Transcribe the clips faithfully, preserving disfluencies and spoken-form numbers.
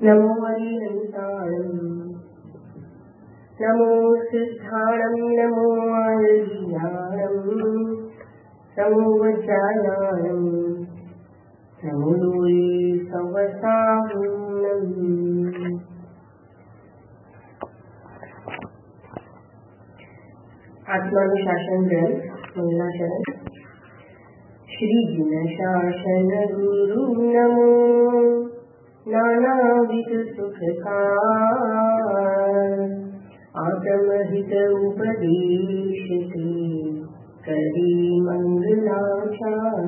नमो हरिहंसाणं नमो सिद्धाणं नमो आयुर्ज्ञानं नमो वज्रायाणं नमो लोये सवसाहुनं। आत्मानुशासन ग्रंथ महिला शरण। श्री जिन शासन गुरु नमो नानाविध सुखकार आत्महित उपदेश करी मंगलाचार।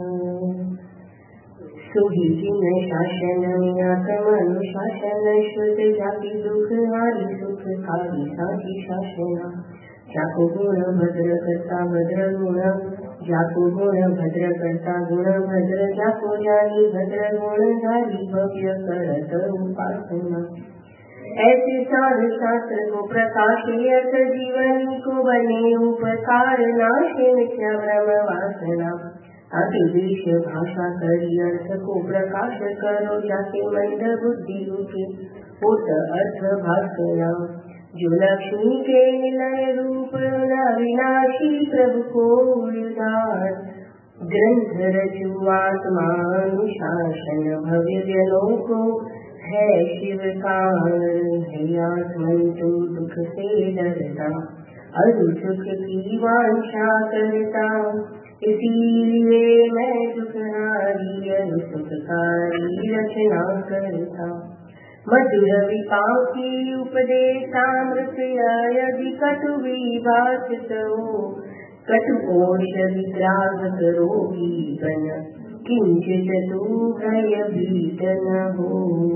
सुही जिन शासन आत्मानुशासन श्रुत जाति दुख हारी सुखकारी साची शासना। जाको गुण भद्र करता भद्र गुण जाको गुण भद्र करता गुण भद्र जाको जानी भद्र गुण जानी भव्य करत उपासना। ऐसे साधु शास्त्र को प्रकाश अर्थ जीवनी को बने उपकार नाशे मिथ्या भ्रम वासना। ताकि देश भाषा करी अर्थ को प्रकाश करो जाके मंद बुद्धि रूपी होत अर्थ भाषना। जो लक्ष्मी के निलय रूप अविनाशी प्रभु को उदार ग्रंथ रचु आत्मानुशासन भव्य जनों को है शिव कारण है आत्मन तू दुख से डरता अरु सुख की वांछा करता। इसीलिए मैं दुखहारी अरु सुखकारी रचना करता। मधुर विपाकी उपदेशामृत यदि कटु विभाषित हो कटुकोश विग्राहक रोगी बन किंचित तू भयभीत न हो।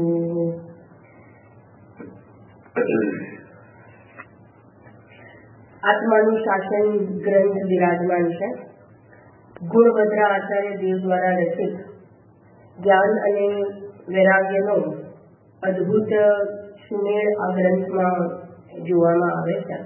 आत्मानुशासन ग्रंथ विराजमान है। ગુણભદ્ર આચાર્ય દેવ દ્વારા રચિત જ્ઞાન અને વૈરાગ્યનો અદભુત સુમેળ આ ગ્રંથમાં જોવામાં આવે છે।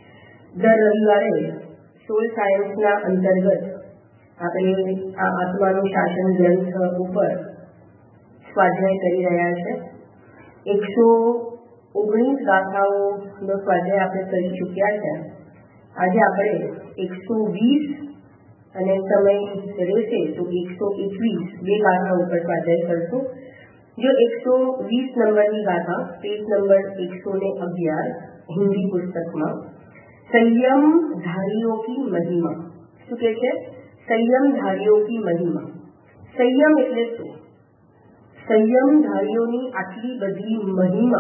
દર રવિવારે સોલ સાયન્સના અંતર્ગત આપણે આ આત્માનુશાસન ગ્રંથ ઉપર સ્વાધ્યાય કરી રહ્યા છે। એકસો ઓગણીસ ગાથાઓનો સ્વાધ્યાય આપણે કરી ચૂક્યા છે। આજે આપણે એકસો વીસ અને સમય રહેશે તો એકસો એકવીસ બે ગાથા ઉપર સ્વાધ્યાય કરશું। जो एक सौ बीस नंबर की गाथा पेज नंबर एक सौ अगियार हिंदी पुस्तक में संयम धारियों की महिमा शू कहे छे? संयम धारियों की महिमा। संयम એટલે શું? સંયમ ધારીઓની આટલી બધી મહિમા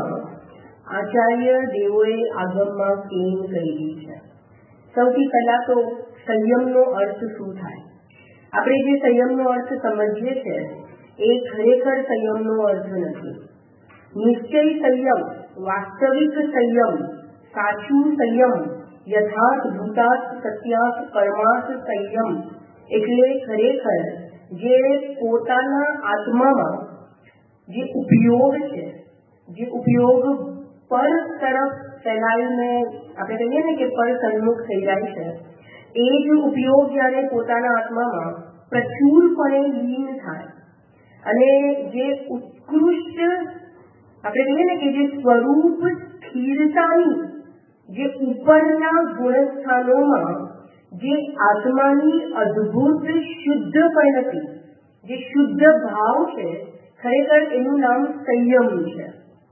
આચાર્ય દેવોએ આગમમાં કેમ કરેલી છે? સૌથી પહેલા તો સંયમનો અર્થ શું થાય? આપણે જે સંયમનો અર્થ સમજીએ છીએ એ ખરેખર સંયમનો અર્થ નથી। નિશ્ચય સંયમ, વાસ્તવિક સંયમ, સાચું સંયમ, યથાર્થ ભૂતાર્થ સત્યાર્થ પરમાર્થ સંયમ એટલે ખરેખર જે પોતાના આત્મામાં જે ઉપયોગ છે, જે ઉપયોગ પર તરફ ફેલાઈને આપણે કહીએ ને કે પર સન્મુખ થઈ જાય છે, એ જ ઉપયોગ જ્યારે પોતાના આત્મામાં પ્રચુરપણે લીન થાય અને જે ઉત્કૃષ્ટ આપણે કહીએ ને કે જે સ્વરૂપ સ્થિરતાની જે ઉપરના ગુણસ્થાનોમાં જે આત્માની અદ્ભુત શુદ્ધ પરિણતિ જે શુદ્ધ ભાવ છે ખરેખર એનું નામ સંયમ છે।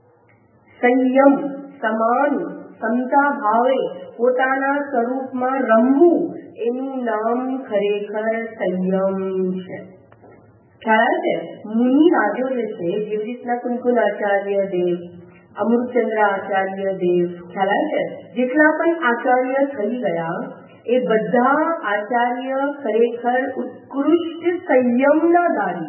સંયમ સમાન સમતા ભાવે પોતાના સ્વરૂપમાં રમવું એનું નામ ખરેખર સંયમ છે। ખ્યાલ છે? મુનિ રાજો જે છે જેવી રીતના કુંકુન આચાર્ય દેવ, અમૃતચંદ્ર આચાર્ય દેવ, ખ્યાલ છે જેટલા પણ આચાર્ય થઈ ગયા એ બધા આચાર્ય ખરેખર ઉત્કૃષ્ટ સંયમના ધારી।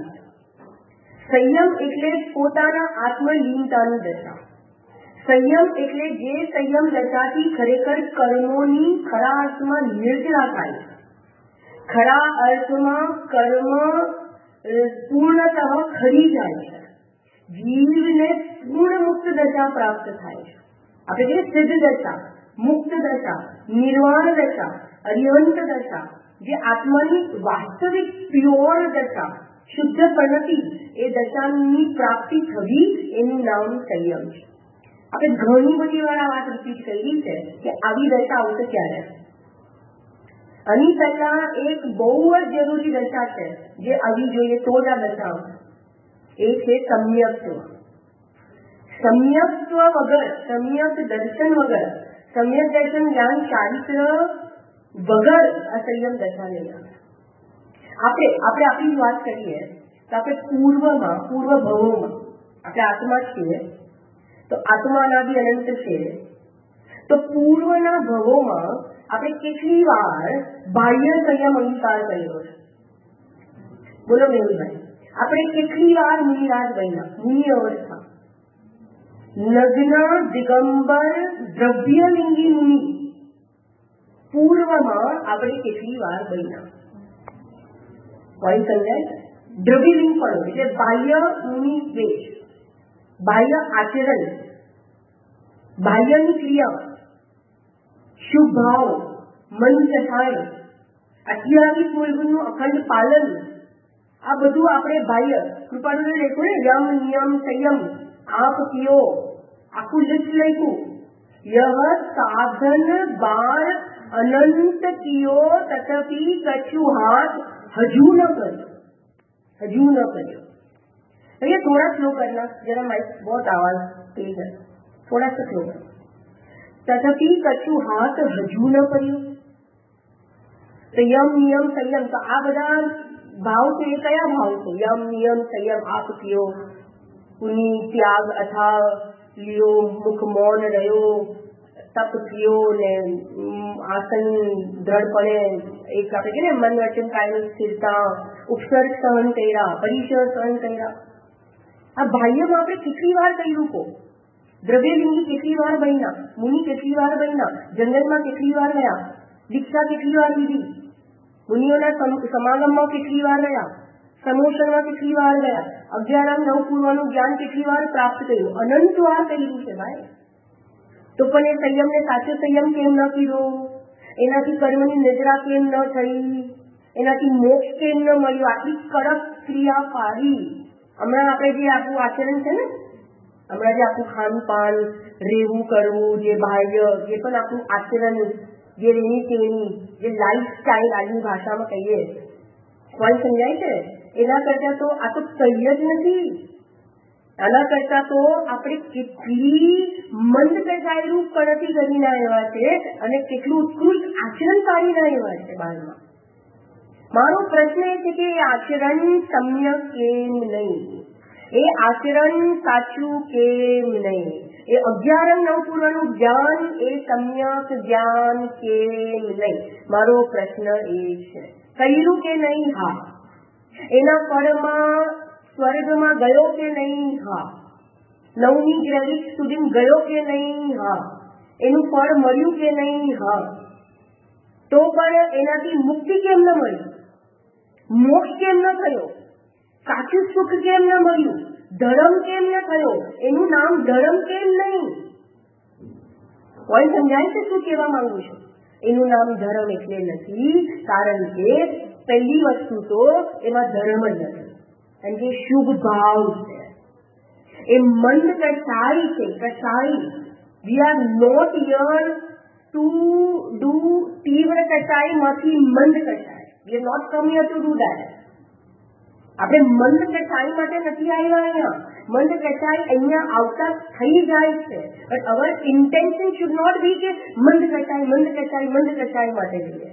સંયમ એટલે પોતાના આત્મલીનતાની દશા। સંયમ એટલે જે સંયમ દશાથી ખરેખર કર્મોની ખરા અર્થમાં નિર્જરા થાય, ખરા અર્થમાં કર્મ પૂર્ણતઃ ખરી જાય છે, જીવને પૂર્ણ મુક્ત દશા પ્રાપ્ત થાય છે। આપણે જે સિદ્ધ દશા, મુક્ત દશા, નિર્વાણ દશા, અરિહંત દશા, જે આત્માની વાસ્તવિક પ્યોર દશા શુદ્ધ પરિણતિ એ દશાની પ્રાપ્તિ થવી એનું નામ સંયમ છે. આપણે ઘણી બધી વાર આ વાત રિપીટ કરી છે કે આવી દશા આવશે ક્યારે. આની પહેલા એક બહુ જ જરૂરી દશા છે જે આવી જોઈએ તો જ આ દશા આવશે. એ છે સમ્યક્ત્વ. સમ્યક્ત્વ વગર, સમ્યક દર્શન વગર, સમ્યક દર્શન જ્ઞાન ચારિત્ર વગર અસંયમ દશા નહીં આવે. આપણે આપણે આપણી વાત કરીએ તો આપણે પૂર્વમાં પૂર્વ ભવોમાં આપણે આત્મા છીએ તો આત્મા અનાદિ અનંત છે. તો પૂર્વના ભવોમાં આપણે કેટલી વાર બાહ્ય સંયમ અંગીકાર કર્યો છે? બોલો મેહુલભાઈ, આપણે કેટલી વાર મુનિરાજ બન્યા? મુનિ અવસ્થા, નગ્ન દિગંબર દ્રવ્યલિંગી મુનિ પૂર્વમાં આપણે કેટલી વાર બન્યા? પોઈન્ટ સમજાય? દ્રવ્યલિંગ પણ એટલે બાહ્ય મુનિ વેશ, બાહ્ય આચરણ, બાહ્યની ક્રિયા, શુભ ભાવ, મન કથાય, અઠ્યાવીસ મૂળગુણનું અખંડ પાલન, આ બધું આપણે બાહ્ય કૃપાનું લખ્યું ને, યમ નિયમ સંયમ આપ કિયો, આખું લિસ્ટ લખ્યું. યહ સાધન બાર અનંત કિયો તથપી કછુ હાથ હજુ ન કર્યો, હજુ ન કર્યો. भैया थोड़ा स्लो करना, जरा माइक बहुत आवाज तेज है, थोड़ा सा स्लो करना. तथपि कछु हाथ हजू न કર્યું. તો યમ નિયમ સંયમ, તો આ બધા ભાવ છે એ કયા ભાવ છે? યમ નિયમ સંયમ આપ કિયો, પુનિ ત્યાગ અથા લિયો, મુખ મૌન રહ્યો, તપ કિયો ને આસન દ્રઢપણે એક આપણે કહીએ ને મન વચન કાયની સ્થિરતા, ઉપસર્ગ સહન કર્યા, પરિસર સહન કર્યા. આ બાહ્યમાં આપણે કેટલી વાર કર્યું કહો? દ્રવ્યલિંગી કેટલી વાર બન્યા? મુનિ કેટલી વાર બન્યા? જંગલમાં કેટલી વાર રહ્યા? દીક્ષા કેટલી વાર લીધી? મુનિઓના સમાગમમાં કેટલી વાર રહ્યા? સમોષણમાં કેટલી વાર ગયા? અગિયારમ નવ પૂર્વનું જ્ઞાન કેટલી વાર પ્રાપ્ત કર્યું? અનંત વાર કર્યું છે ભાઈ. તો પણ એ સંયમને સાચો સંયમ કેમ ન કર્યો? એનાથી કર્મની નિદ્રા કેમ ન થઈ? એનાથી મોક્ષ કેમ ન મળ્યો? આટલી કડક ક્રિયા પાડી. હમણાં આપણે જે આપણું આચરણ છે ને, હમણાં જે આપણું ખાનપાન, રહેવું કરવું, જે બાહ્ય જે પણ આપણું આચરણ, જે રેણી તેણી, જે લાઈફ સ્ટાઇલ આજની ભાષામાં કહીએ, કોઈ સમજાય છે? એના કરતા તો આ તો કઈ જ નથી. આના કરતા તો આપણે કેટલી મંદ કચાયેલું કણથી કરીને આવ્યા છે અને કેટલું ઉત્કૃષ્ટ આચરણ કાઢીને આવ્યા છે બહારમાં. મારો પ્રશ્ન એ છે કે એ આચરણ સમ્યક કેમ નહીં? એ આચરણ સાચું કેમ નહીં? એ અગિયાર નવ પૂર્વનું જ્ઞાન એ સમ્યક જ્ઞાન કેમ નહીં? મારો પ્રશ્ન એ છે. કર્યું કે નહીં? હા. એના ફળમાં સ્વર્ગમાં ગયો કે નહીં? હા. નવમી ગ્રેવિટ સુધી ગયો કે નહીં? હા. એનું ફળ મળ્યું કે નહીં? હા. તો પણ એનાથી મુક્તિ કેમ ન મળી? મોક્ષ કેમ ન થયો? સાચું સુખ કેમ ન મળ્યું? ધર્મ કેમ ન થયો? એનું નામ ધર્મ કેમ નહીં? કોઈ સમજાય છે શું કહેવા માંગુ છું? એનું નામ ધર્મ એટલે નથી કારણ કે પહેલી વસ્તુ તો એમાં ધર્મ જ નથી, કારણ કે શુભ ભાવ છે. એ મંદ કસાઈ છે, કસાઈ. We are not here to do તીવ્ર કસાઈમાંથી મંદ કસાઈ. We are not come here to do that. આપણે મંદ કસાઈ માટે નથી આવ્યા અહીંયા. મંદ કસાઈ અહીંયા આવતા થઈ જાય છે, but our intention should not be કે મંદ કસાઈ મંદ કસાઈ મંદ કસાઈ માટે જઈએ.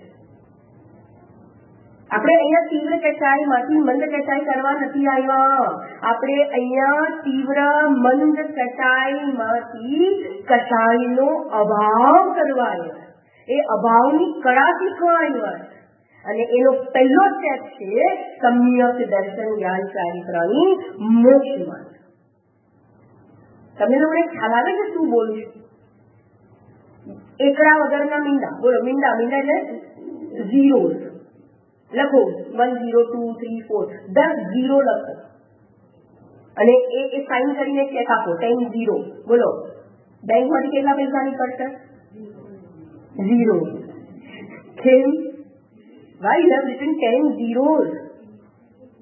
આપણે અહીંયા તીવ્ર કસાઈમાંથી મંદ કસાઈ કરવા નથી આવ્યા. આપણે અહીંયા તીવ્ર મંદ કસાઈમાંથી કસાઈનો અભાવ કરવા આવ્યા. એ અભાવની કળા શીખવા આવ્યા. અને એનો પહેલો સ્ટેપ છે સમ્યક દર્શન જ્ઞાન ચારિત્રની મોક્ષ માર્ગ. તમને લોકોને ખ્યાલ આવે છે શું બોલું છું? એકડા વગરના મીંડા. બોલો મીંડા. મીંડા એટલે ઝીરો લખો. One zero two three four દસ ઝીરો લખો અને એ એ સાઇન કરીને ચેક આપો. Ten zero. બોલો બેંકમાંથી કેટલા પૈસા નીકળશે? ઝીરો. કેમ? Why you have written ten zeros?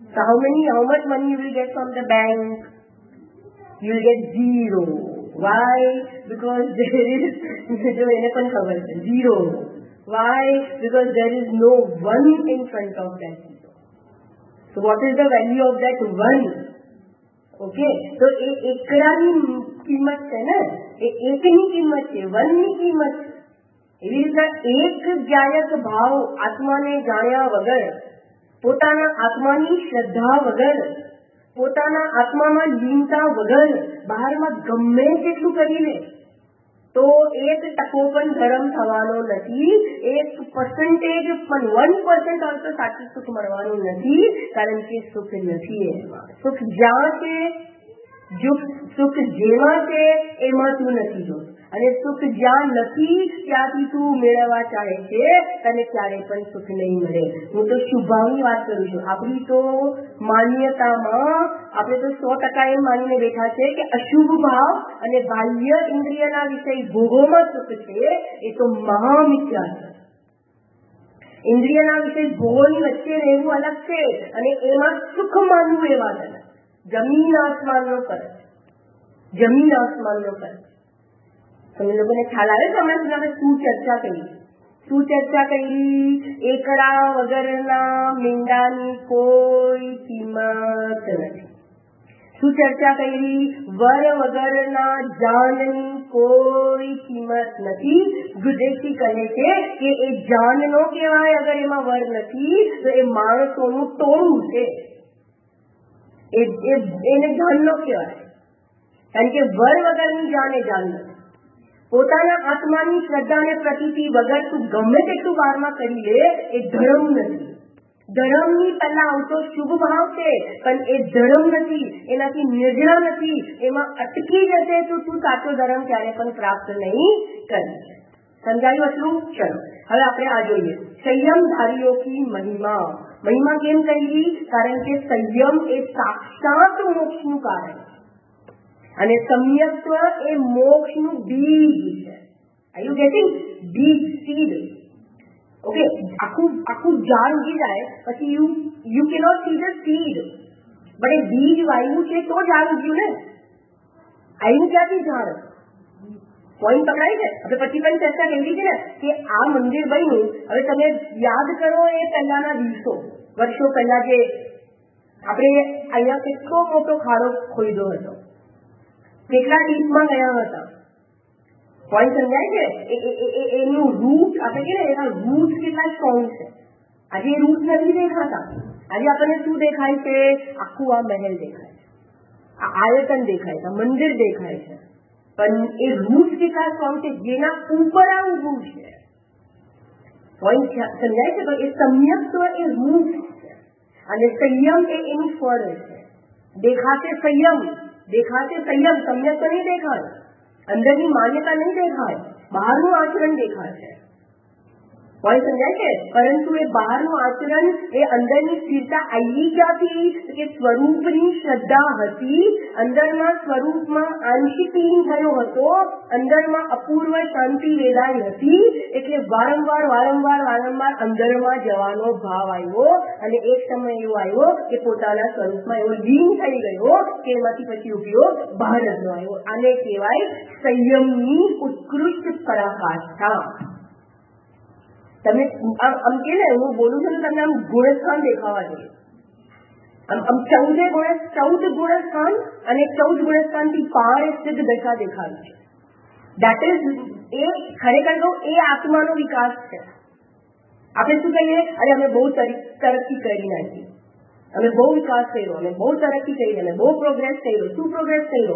So how many, how much money you will get from the bank? You will get zero. Why? Because there is zero. Why? Because there is no one in front of that zero. So what is the value of that one? Okay. So એકડાની કિંમત છે ને, એ એકની કિંમત છે, વનની કિંમત છે. એવી રીતના એક જ્ઞાયક ભાવ આત્માને જાણ્યા વગર, પોતાના આત્માની શ્રદ્ધા વગર, પોતાના આત્મામાં લીનતા વગર બહારમાં ગમે તેટલું કરી લે તો એક ટકો પણ ધર્મ થવાનો નથી, એક પર્સન્ટેજ પણ વન પર્સન્ટ આવતો સાચું સુખ મળવાનું નથી, કારણ કે સુખ નથી એમાં. સુખ જ્યાં છે, સુખ જેમાં છે એમાં તું નથી જોતું, અને સુખ જ્યાં નથી ત્યાંથી તું મેળવવા ચાહે છે, તને ક્યારે પણ સુખ નહીં મળે. હું તો શુભાવની વાત કરું છું. આપણી તો માન્યતામાં આપણે તો સો ટકા એમ માનીને બેઠા છે કે અશુભ ભાવ અને બાહ્ય ઇન્દ્રિયના વિષય ભોગોમાં સુખ છે, એ તો મહામિથ્યા છે. ઇન્દ્રિયના વિષય ભોગોની વચ્ચે રહેવું અલગ છે, અને એમાં સુખ માનવું એ વાત અલગ. જમીન આસમાનનો ફરક, જમીન આસમાનનો ફરક. તમે લોકોને ખ્યાલ આવે છે? હમણાં આપણે શું ચર્ચા કરી? શું ચર્ચા કરી? એકડા વગરના મીંડાની કોઈ કિંમત નથી. શું ચર્ચા કરી? વર વગરના જાનની કોઈ કિંમત નથી. ગુદેશી કહે છે કે એ જાનનો કહેવાય અગર એમાં વર નથી તો એ માણસોનું ટોળું છે, એને જાનનો કહેવાય. કારણ કે વર વગરની જાન એ જાન નથી. પોતાના આત્માની શ્રદ્ધા અને પ્રતીતિ વગર તું ગમે તેટલું બહારમાં કરી લે એ ધર્મ નથી. ધર્મની પહેલા આવતો શુભ ભાવ છે, પણ એ ધર્મ નથી, એનાથી નિર્જરા નથી, એમાં અટકી જશે તો તું સાચો ધર્મ ક્યારે પણ પ્રાપ્ત નહીં કરી. સમજાયું આટલું? ચલો હવે આપણે આ જોઈએ. સંયમધારીઓ की મહિમા. મહિમા કેમ કહી? કારણ કે સંયમ એ સાક્ષાત મોક્ષનું કારણ છે, અને સમ્યક્ત્વ એ મોક્ષનું બીજ છે. Are you getting? બીજ, સીડ. ઓકે, આખું આખું ઝાડ ઉગી જાય પછી you you cannot see the seed, but એ બીજ વાવ્યું છે તો ઝાડ ઉગ્યું ને. આવ્યું ક્યાંથી ઝાડ? પોઈન્ટ પકડાય છે? આપણે પછી પણ ચર્ચા કરી છે ને કે આ મંદિર બન્યું. હવે તમે યાદ કરો એ પહેલાના દિવસો, વર્ષો પહેલા જે આપણે અહીંયા કેટલો મોટો ખાડો ખોદ્યો હતો, કેટલા ડીપમાં ગયા હતા. પોઈન્ટ સમજાય છે? એનું રૂટ આપણે કહીએ ને, એના રૂટ કેટલા સ્ટ્રોંગ છે. આજે એ રૂટ નથી દેખાતા. આજે આપણને શું દેખાય છે? આખું આ મહેલ દેખાય છે, આ આયતન દેખાય છે, મંદિર દેખાય છે, પણ એ રૂટ કેટલા સ્ટ્રોંગ છે જેના ઉપર આ ઉભું છે. પોઈન્ટ સમજાય છે? તો એ સમ્યક્ત્વ એ રૂટ છે, અને સંયમ એ એનું ફળ છે. દેખાશે સંયમ, દેખાશે સંયમ, સમ્યક તો નહીં દેખાય. અંદરની માન્યતા નહીં દેખાય, બહારનું આચરણ દેખાશે. પોઈન્ટ સમજાય છે? પરંતુ એ બહારનું આચરણ એ અંદરની સ્થિરતા આવી ક્યાંથી? કે સ્વરૂપની શ્રદ્ધા હતી, અંદરના સ્વરૂપમાં આંશિક લીન થયો હતો, અંદરમાં અપૂર્વ શાંતિ વેદાઈ હતી, એટલે વારંવાર વારંવાર વારંવાર અંદરમાં જવાનો ભાવ આવ્યો, અને એક સમય એવો આવ્યો કે પોતાના સ્વરૂપમાં એવો લીન થઈ ગયો કે એમાંથી પછી ઉપયોગ બહાર જ ન આવ્યો. આને કહેવાય સંયમની ઉત્કૃષ્ટ પરાકાષ્ઠા. તમે આમ કે ને, હું બોલું છું તો તમને આમ ગુણસ્થાન દેખાવા જોઈએ. આમ આમ ચૌદે ગુણ ચૌદ ગુણસ્થાન અને ચૌદ ગુણસ્થાનથી પાર સિદ્ધ દશા દેખાડી છે. દેટ ઇઝ એ ખરેખર કહું એ આત્માનો વિકાસ છે. આપણે શું કહીએ? અરે અમે બહુ તરક્કી કરી નાખી, અમે બહુ વિકાસ કર્યો, અમે બહુ તરક્કી કરી, અમે બહુ પ્રોગ્રેસ કર્યો. શું પ્રોગ્રેસ કર્યો?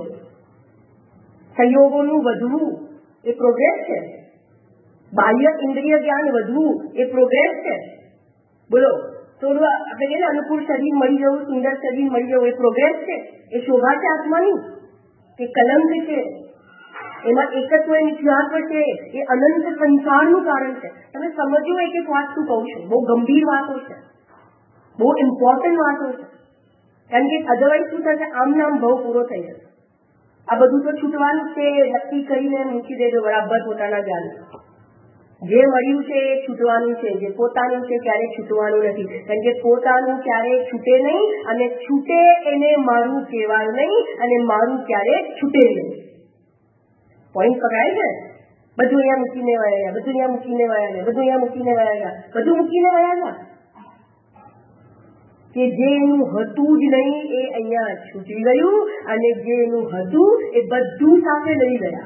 સંયોગોનું વધવું એ પ્રોગ્રેસ છે. બાહ્ય ઇન્દ્રિય જ્ઞાન વધવું એ પ્રોગ્રેસ છે. બોલો, થોડું આપણે કહીએ અનુકૂળ શરીર મળી જવું, સુંદર શરીર મળી જવું એ પ્રોગ્રેસ છે. એ શોભા છે આત્માની કે કલંક છે? એમાં એકત્વ મિથ્યાત્વ છે, એ અનંત સંસારનું કારણ છે. તમે સમજો એક એક વાત શું કહું છું, બહુ ગંભીર વાતો છે, બહુ ઇમ્પોર્ટન્ટ વાતો છે. કારણ કે અધરવાઇઝ શું થશે? આમ નામ ભાવ પૂરો થઈ જશે. આ બધું તો છૂટવાનું છે, નક્કી કરીને મૂકી દેજો બરાબર પોતાના જ્ઞાન. જે મળ્યું છે એ છૂટવાનું છે, જે પોતાનું છે ક્યારેય છૂટવાનું નથી. કારણ કે પોતાનું ક્યારેય છૂટે નહીં, અને છૂટે એને મારું કહેવાય નહીં, અને મારું ક્યારેય છૂટે નહીં. પોઈન્ટ પકડાય છે? બધું અહીંયા મૂકીને વયા ગયા, બધું અહીંયા મૂકીને વયા ગયા, બધું અહીંયા મૂકીને વયા ગયા, બધું મૂકીને વયા ગયા કે જે એનું હતું જ નહીં એ અહીંયા છૂટી ગયું, અને જે એનું હતું એ બધું સાથે લઈ ગયા.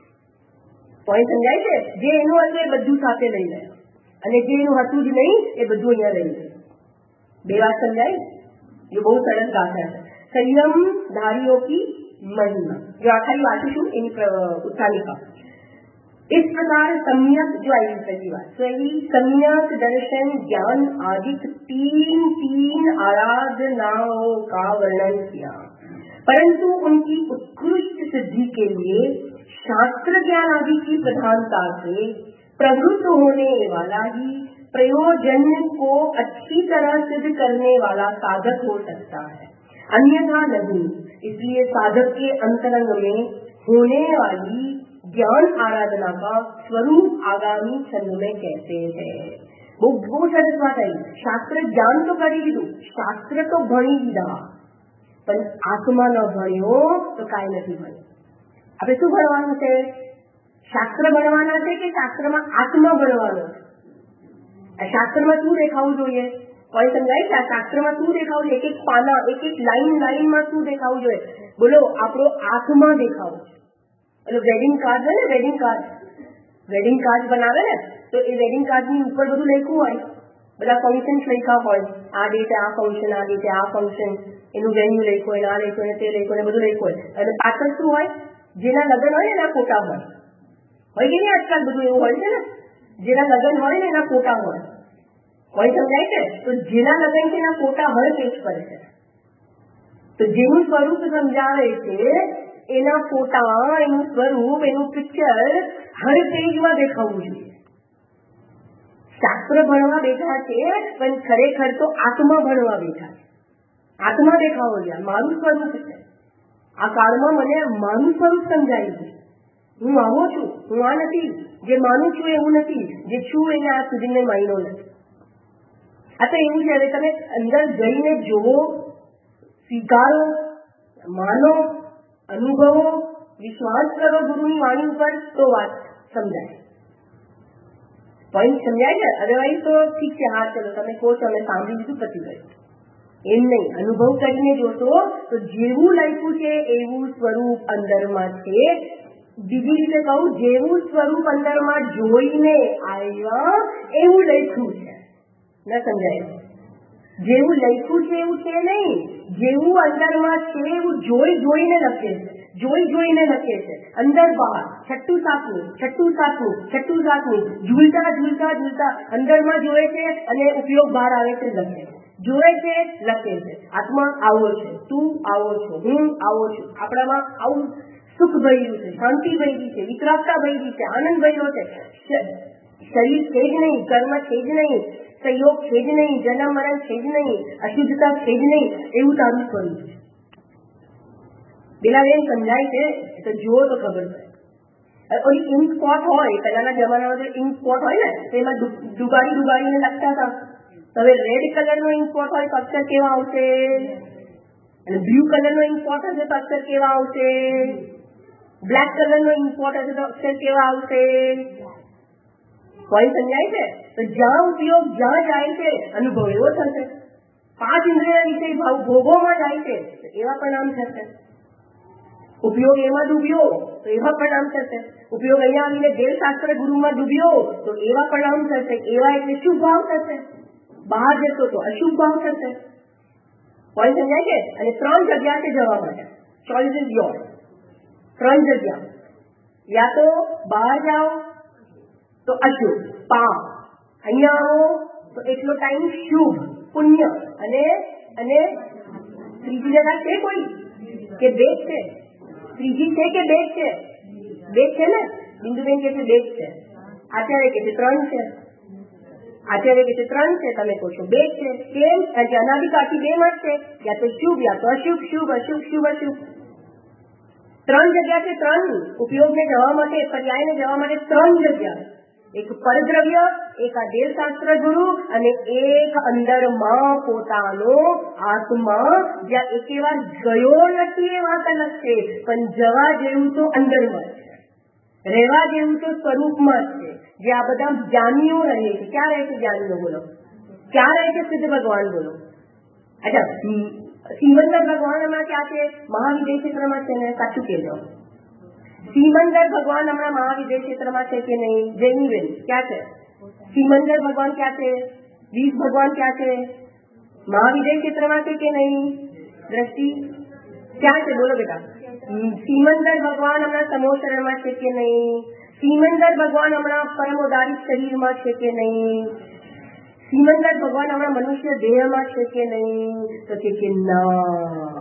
પોઈન્ટ સમજાય છે? જે એનું હતું એ બધું સાથે લઈ ગયા, અને જે એનું હતું જ નહીં એ બધું અહીંયા રહી ગયું. બે વાત સમજાય? ये बहुत सरल गाथा है. संयम धारियों की महिमा जो आखिरी वाचुषु इन उत्थानिका. इस प्रकार सम्यक जो आई पहली बात तो यही सम्यक दर्शन ज्ञान आदि तीन तीन आराधनाओं का वर्णन किया, परंतु उनकी उत्कृष्ट सिद्धि के लिए शास्त्र ज्ञान आदि की प्रधानता से प्रवृत्त होने वाला ही प्रयोजन को अच्छी तरह सिद्ध करने वाला साधक हो सकता है, अन्यथा नहीं. इसलिए साधक के अंतरंग में होने वाली ज्ञान आराधना का स्वरूप आगामी छंद में कहते हैं. वो वो सरस बात है. शास्त्र ज्ञान तो કરી દીધું, શાસ્ત્ર તો ભણી દીધા, પણ આત્મા ન ભણ્યો તો કાંઈ નથી ભણ્યું. આપણે શું ભણવાનું છે? શાસ્ત્ર ભણવાના છે કે શાસ્ત્રમાં આત્મા ભણવાનો છે? શાસ્ત્રમાં શું દેખાવું જોઈએ? કોઈ સમજાય છે? શાસ્ત્રમાં શું દેખાવું જોઈએ? એક એક પાના, એક એક લાઈન લાઈનમાં શું દેખાવું જોઈએ? બોલો, આપણો આત્મા દેખાવો છે. એટલે વેડિંગ કાર્ડ છે ને, વેડિંગ કાર્ડ વેડિંગ કાર્ડ બનાવે ને, તો એ વેડિંગ કાર્ડની ઉપર બધું લખ્યું હોય, બધા ફંક્શન લખ્યા હોય, આ ડેટે આ ફંક્શન, આ ડેટે આ ફંક્શન, એનું વેન્યુ લખ્યું હોય, આ લખ્યું હોય, તે લખ્યું હોય, બધું લખ્યું હોય. અને પાછળ શું હોય? જેના લગ્ન હોય ને એના ફોટા હોય હોય કે નહીં? આજકાલ બધું એવું હોય છે ને, જેના લગ્ન હોય ને એના ફોટા હોય. કોઈ સમજાય છે? તો જેના લગ્ન છે એના ફોટા હર પેજ પર છે. તો જેનું સ્વરૂપ સમજાવે છે એના ફોટા, એનું સ્વરૂપ, એનું પિક્ચર હર પેજમાં દેખાવું જોઈએ. શાસ્ત્ર ભણવા બેઠા છે, પણ ખરેખર તો આત્મા ભણવા બેઠા છે. આત્મા દેખાવો જોઈએ. મારું સ્વરૂપ છે. આ કાળમાં મને મારું સ્વરૂપ સમજાય છે. હું આવો છું, હું આ નથી. જે માનું છું એવું નથી, જે છું એને આ સુધી મેં માન્યો નથી. આ તો એવું છે, હવે તમે અંદર જઈને જોવો, સ્વીકારો, માનો, અનુભવો, વિશ્વાસ કરો ગુરુની વાણી ઉપર, તો વાત સમજાય. પોઈન્ટ સમજાય છે? અદરવાઇઝ તો ઠીક છે, હા ચલો તમે કહો છો, અમે સાંભળી લીધું, પતી ગયું. એમ નહીં, અનુભવ કરીને જોશો તો જેવું લખ્યું છે એવું સ્વરૂપ અંદરમાં છે. બીજી રીતે કહું, જેવું સ્વરૂપ અંદરમાં જોઈને આવ્યા એવું લખ્યું છે. ન સમજાય? જેવું લખ્યું છે એવું છે નહીં, જેવું અંદરમાં છે એવું જોઈ જોઈને લખે છે, જોઈ જોઈને લખે છે. અંદર બહાર, છઠ્ઠું સાતમું, છઠ્ઠું સાતમું, છઠ્ઠું સાતમું, ઝૂલતા ઝૂલતા ઝૂલતા અંદરમાં જોવે છે અને ઉપયોગ બહાર આવે છે, લખે છે. જોવે છે, લખે છે. આત્મા આવો છે, તું આવો છો, હું આવો છું. આપણામાં આવું સુખ ભર્યું છે, શાંતિ ભરી છે, વિતરાગતા ભરી છે, આનંદ ભર્યો છે. શરીર છે જ નહીં, કર્મ છે જ નહીં, સંયોગ છે જ નહીં, જન્મ મરણ છે જ નહીં, અશુદ્ધતા છે જ નહીં, એવું તારું સ્વરૂપ છે. પેલા એમ સમજાય છે તો જુઓ તો ખબર પડે. ઓલી ઇંક સ્પોટ હોય, પહેલાના જમાનામાં જે ઇંક સ્પોટ હોય ને, તેમાં ડુબાડી ડુબાડીને લખતા હતા. હવે રેડ કલરનો ઇંક સ્પોટ હોય તો અક્ષર કેવા આવશે, અને બ્લુ કલરનો ઇંક સ્પોટ હશે તો અક્ષર કેવા આવશે, બ્લેક કલરનો ઇંક સ્પોટ હશે તો અક્ષર કેવા આવશે. કોઈ સમજાય છે? તો જ્યાં ઉપયોગ જ્યાં જાય છે અનુભવ એવો થશે. પાંચ ઇન્દ્રિય વિષય ભાવ ભોગોમાં જાય છે તો એવા પરિણામ થશે. ઉપયોગ એમાં ડૂબ્યો તો એવા પરિણામ થશે. ઉપયોગ અહીંયા આવીને દેવશાસ્ત્ર ગુરુમાં ડૂબ્યો તો એવા પરિણામ થશે. એવા એટલે શુભ ભાવ થશે. બહાર જશો તો અશુભ ભાવ થશે. કોઈ સમજાય છે? અને ત્રણ જગ્યા છે જવા માટે. Choice is your. ત્રણ જગ્યા, યા તો બહાર જાઓ તો અશુભ પાપ, અહીંયા આવો તો એટલો ટાઈમ શુભ પુણ્ય, અને અને ત્રીજી જગ્યા છે કોઈ કે બે છે? ત્રીજી છે કે બે છે? બે છે ને? બિંદુબેન કે છે બે છે, આચાર્ય કે છે ત્રણ છે, આચાર્ય કે છે ત્રણ છે, તમે કહો છો બે છે. કેમ? કારણ કે અનાદિકાળથી બે માં છે, યા તો શુભ યા તો અશુભ, શુભ અશુભ, શુભ અશુભ. ત્રણ જગ્યા છે. ત્રણ ઉપયોગને જવા માટે, પર્યાયને જવા માટે ત્રણ જગ્યા. એક પરદ્રવ્ય, એક આ દેવશાસ્ત્ર ગુરુ અને એક અંદરમાં પોતાનો આત્મા જ્યાં એકે વાર ગયો નથી એ વાત અલગ છે, પણ જવા જેવું તો અંદરમાં છે, રહેવા જેવું તો સ્વરૂપમાં છે, જે આ બધા જ્ઞાનીઓ રહે છે. ક્યાં રહે છે જ્ઞાનીઓ બોલો? ક્યાં રહે છે સિદ્ધ ભગવાન બોલો? અચ્છા, સિમંદર ભગવાન હમણાં ક્યાં છે? મહાવિદ્ય ક્ષેત્રમાં છે ને? સાચું કહેજો. સિમંદર ભગવાન હમણાં મહાવિદ્ય ક્ષેત્રમાં છે કે નહીં? જૈનબેન ક્યાં છે? સિમંદર ભગવાન ક્યાં છે? વીસ ભગવાન ક્યાં છે? મહાવિદ્ય ક્ષેત્રમાં છે કે નહીં? દ્રષ્ટિ ક્યાં છે બોલો બેટા? સિમંદર ભગવાન હમણાં સમોસરણમાં છે કે નહીં? સિમંદર ભગવાન હમણાં પરમોદારિત શરીરમાં છે કે નહીં? સિમંદર ભગવાન હમણાં મનુષ્ય દેહમાં છે કે નહીં? તો કે ના,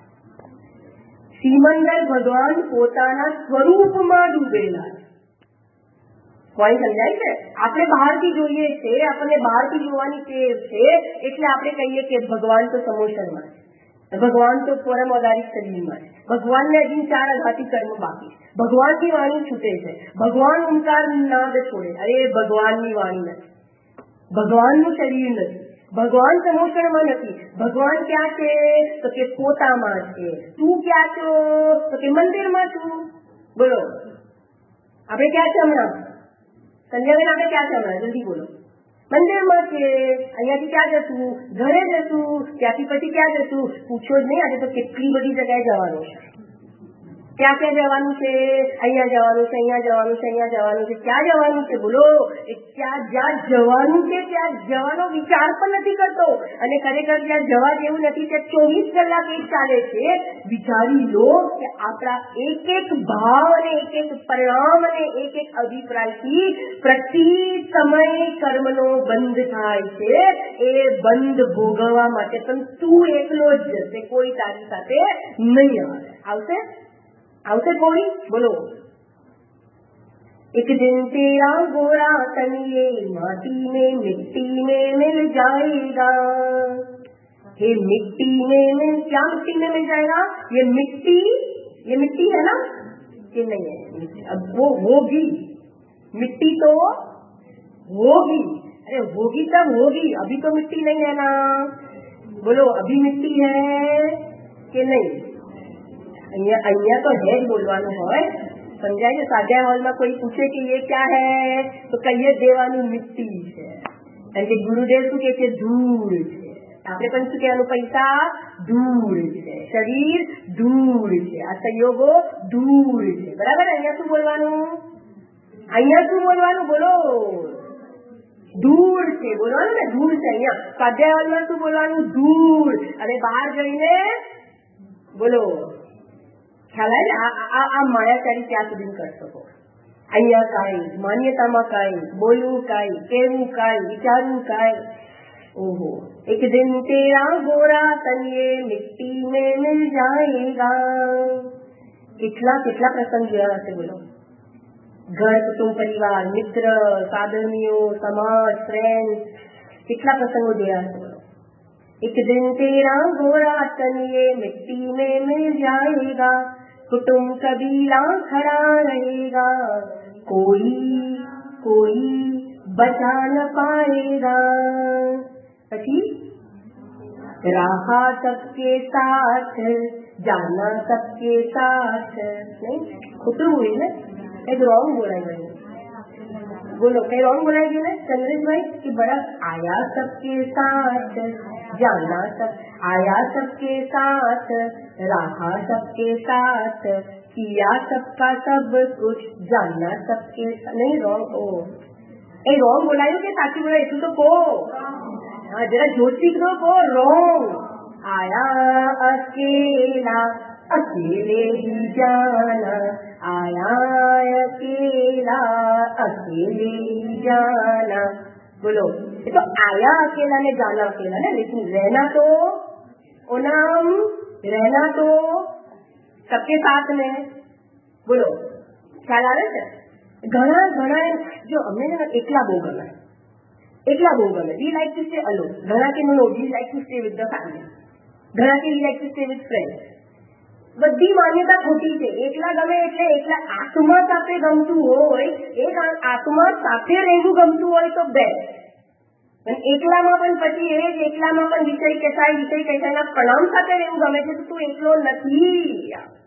સિમંદર ભગવાન પોતાના સ્વરૂપમાં ડૂબેલા. કોઈ સમજાય છે? આપણે બહારથી જોઈએ છે, આપણને બહારથી જોવાની ટેવ છે, એટલે આપણે કહીએ કે ભગવાન તો સમોસરમાં છે, ભગવાન તો પરમ અદારિત શરીરમાં છે, ભગવાનને હજી ચાર અઘાતી કર્મ બાકી, ભગવાનની વાણી છૂટે છે, ભગવાન ઓમકાર નાદ છોડે. અરે ભગવાનની વાણી નથી, ભગવાનનું શરીર નથી, ભગવાન સમોષણમાં નથી. ભગવાન ક્યાં છે? તો કે પોતામાં છે. તું ક્યાં છો? તો કે મંદિરમાં છું. બોલો આપણે ક્યાં છે હમણાં? સંજયબેન આપણે ક્યાં છે હમણાં? જલ્દી બોલો. મંદિરમાં છે. અહીંયાથી ક્યાં જશું? ઘરે જશું. ત્યાંથી પછી ક્યાં જશું? પૂછો જ નહીં. આજે તો કેટલી બધી જગ્યાએ જવાનું છે. ક્યાં ક્યાં જવાનું છે? અહીંયા જવાનું છે, અહીંયા જવાનું છે, અહીંયા જવાનું છે. ક્યાં જવાનું છે બોલો? ત્યાં જ્યાં જવાનું છે ત્યાં જવાનો વિચાર પણ નથી કરતો, અને ખરેખર ત્યાં જવા જેવું નથી. ત્યાં ચોવીસ કલાક એ ચાલે છે. વિચારી લો કે આપણા એક એક ભાવ અને એક એક પરિણામ અને એક એક અભિપ્રાયથી પ્રતિ સમય કર્મનો બંધ થાય છે. એ બંધ ભોગવવા માટે પણ તું એકલો જ જશે, કોઈ તારી સાથે નહીં આવે. આવશે આવશે કોઈ? બોલો. एक दिन तेरा गोरा तन ये माटी में मिट्टी में मिल जाएगा. ये मिट्टी में मिल क्या मिट्टी में मिल जाएगा? ये मिट्टी, ये मिट्टी है ना? ये नहीं है. अब वो होगी मिट्टी, तो होगी. अरे होगी तब होगी, अभी तो मिट्टी नहीं है ना. बोलो अभी मिट्टी है કે નહીં? અહીંયા અહીંયા તો હે જ બોલવાનું હોય. સમજાય છે? સ્વાધ્યાય હોલમાં કોઈ પૂછે કે એ ક્યાં હે, તો કહીએ દેવાનું મિટ્ટી છે. કારણ કે ગુરુદેવ શું કે છે? ધૂળ છે. આપણે પણ શું કહેવાનું? પૈસા ધૂળ છે, શરીર ધૂળ છે, આ સંયોગો ધૂળ છે. બરાબર? અહીંયા શું બોલવાનું? અહીંયા શું બોલવાનું? બોલો. ધૂળ છે બોલવાનું ને, ધૂળ છે. અહીંયા સ્વાધ્યાય હોલમાં શું બોલવાનું? ધૂળ. અને બહાર જઈને બોલો. ખ્યાલ આવે? આ માયાચારી ત્યાં સુધી કરી શકો. અહીંયા કાંઈ, માન્યતામાં કાંઈ, બોલવું કાંઈ, કહેવું કાંઈ, વિચારવું કાંઈ. ઓહો. એક દિન તેરા ગોરા તન યે મિટ્ટી મેં મિલ જાયેગા. કેટલા કેટલા પ્રસંગ જોયા હશે બોલો. ઘર, કુટુંબ, પરિવાર, મિત્ર, સાધનીઓ, સમાજ, ફ્રેન્ડ, કેટલા પ્રસંગો જોયા હશે બોલો. एक दिन तेरा गोरा तन ये मिट्टी में मिल जाएगा. कुटुंब कबीला खड़ा रहेगा. कोई कोई बचा न पाएगा. પછી रहा सबके साथ, जाना सबके साथ. नहीं ખોટું હોય ને? કઈ રોંગ બોલાય ગયું. બોલો કઈ રોંગ બોલાય ગયું ને ચંદ્રેશભાઈ? કે બડા આયા सबके साथ, जाना सब, आया सबके साथ, रहा सबके साथ, किया सबका सब कुछ, जाना सबके साथ. नहीं रोंग. ઓ એ રોંગ બોલાયું કે સાચું બોલાયું? એટલું તો કહો. હા જરા જોશી કહો. કહો રોંગ. आया अकेला अकेले ही जाना, आया अकेला अकेले ही जाना. बोलो. ये तो आया अकेला ने जाना अकेला है, लेकिन रहना तो ओनाम, रहना तो सबके साथ में. बोलो ખ્યાલ આવે છે? ઘણા ઘણા જો અમને છે ને એકલા બહુ ગમે, એકલા બહુ ગમે. We like to stay alone. ઘણા કે નો we like to stay with the family. ઘણા કે we like to stay with friends. બધી માન્યતા ખોટી છે. એકલા ગમે એટલે એકલા આત્મા સાથે ગમતું હોય, એક આત્મા સાથે રહેવું ગમતું હોય તો બે, એકલામાં પણ પછી એ જ એકલામાં પણ વિષય કસાય વિષય કસાયના પ્રણામ સાથે રહેવું ગમે છે તો તું એકલો નથી.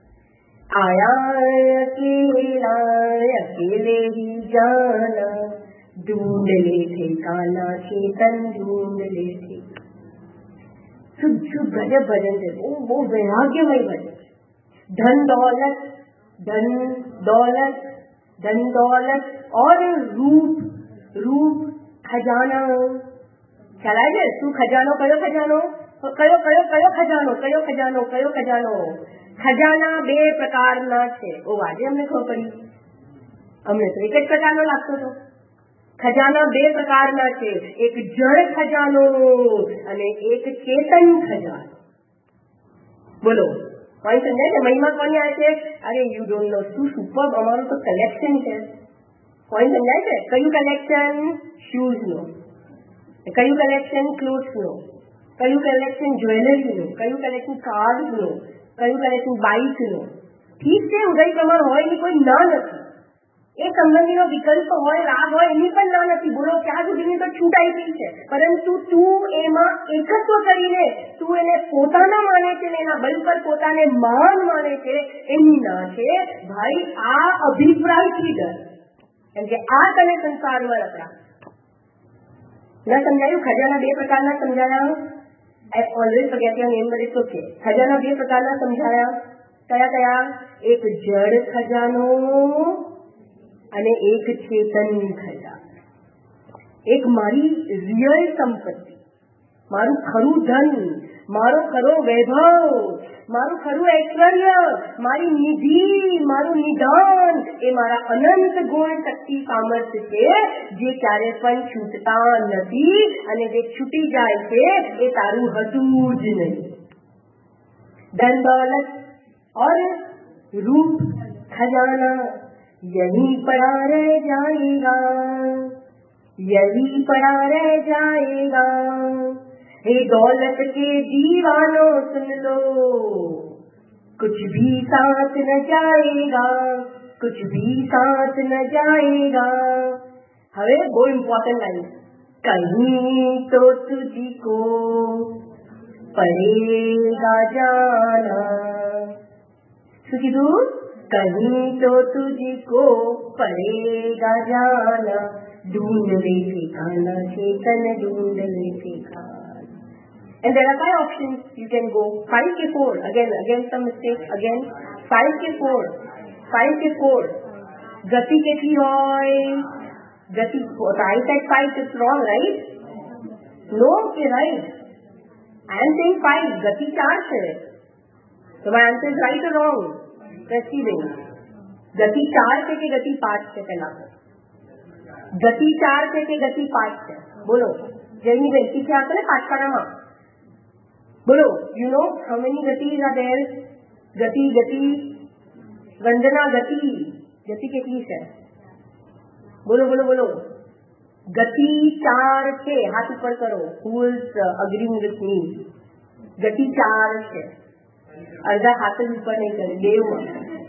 આયા અકેલા અકેલે હી જાના ઢૂંઢ લે ઠેકાના ચેતન ઢૂંઢ લે ઠેકાના. શુદ્ધ શુદ્ધ ગજબ ભજન છે, બહુ બહુ વૈરાગ્યમય ભજન છે. ધન દौलत ધન दौलत ધન दौलत और रूप रूप खजाना. ખ્યાલ આવે છે? શું ખજાનો? કયો ખજાનો? કયો કયો કયો ખજાનો? કયો ખજાનો? કયો ખજાનો? ખજાના બે પ્રકારના છે. ઓ આજે અમને ખબર પડી, અમને તો એક જ પ્રકારનો લાગતો હતો. ખજાના બે પ્રકારના છે, એક જળ ખજાનો અને એક ચેતન ખજાનો. બોલો, કોઈ સમજાય છે? મહિમા કોની આવે છે? અરે યુ ડોન્ટ નો. શું સુપર, અમારું તો કલેક્શન છે. કોઈ સમજાય છે? કયું કલેક્શન? શૂઝ નો. કયું કલેક્શન? ક્લોથ્સ નો. કયું કલેક્શન? જ્વેલરી નું. કયું કલેક્શન? કાર્સ નું. કયું કલેક્શન? બાઇક નું. ઠીક છે, ઉદય પ્રમાણ હોય એની કોઈ ના નથી. એ સંબંધીનો વિકલ્પ હોય, રાગ હોય, એની પણ ના નથી. બોલો, ક્યાં સુધીની તો છૂટ આપી છે. પરંતુ તું એમાં એકત્વ કરીને તું એને પોતાના માને છે ને એના બલ પર પોતાને માન માને છે, એની ના છે. ભાઈ, આ અભિપ્રાયથી ડર, કેમ કે આ તને સંસારમાં રખડા. ના સમજાયું? ખજાના બે પ્રકારના સમજાયા. I always forget your name but it's okay. ખજાના બે પ્રકારના સમજાયા. કયા કયા? એક જડ ખજાનો અને એક ચેતન ખજાનો. એક મારી રિયલ સંપત્તિ, મારું ખરું ધન, મારો ખરો વૈભવ, મારું ખરું ઐશ્વર્ય, મારી નિધિ, મારું નિદાન, એ મારા અનંત ગુણ શક્તિ સામર્થ્ય છે, જે ક્યારે પણ છૂટતા નથી અને જે છૂટી જાય છે એ તારું હતું જ નહીં. ધન દौलत और रूप खजाना यही पड़ा रह जाएगा, यही पड़ा रह जाएगा. हे दौलत के दीवानो सुन लो, कुछ भी साथ न जाएगा, कुछ भी साथ न जाएगा. હવે બહુ ઇમ્પોર્ટન્ટ લાઈન. કहीं તો तुझको पड़ेगा जाना. શું કીધું? कहीं तो तुझको पड़ेगा जाना, ढूंढ ले ठिकाना चेतन, ढूंढ ले ठिकाना. And there are five options you can go. Five ke four. Again, again some mistake. Again, five ke four. Five ke four. ગતિ કેટલી હોય? ગતિ. I said five. It's wrong, right? No, okay, right. I am saying five. ગતિ ચાર છે. So my answer is right or wrong? Receiving. ગતિ ચાર છે કે ગતિ પાંચ છે? પહેલા ગતિ ચાર છે કે ગતિ પાંચ છે? બોલો. જેની ગતિ છે આપણે પાછળમાં. બોલો. You know how many gatis are there? ગતિ ગતિ વંદના ગતિ. ગતિ કેટલી છે? બોલો બોલો બોલો. ગતિ ચાર છે. હાથ ઉપર કરો. Who is uh, agreeing with me? ગતિ ચાર છે. અડધા હાથ જ ઉપર નહીં કરે. દેવમાં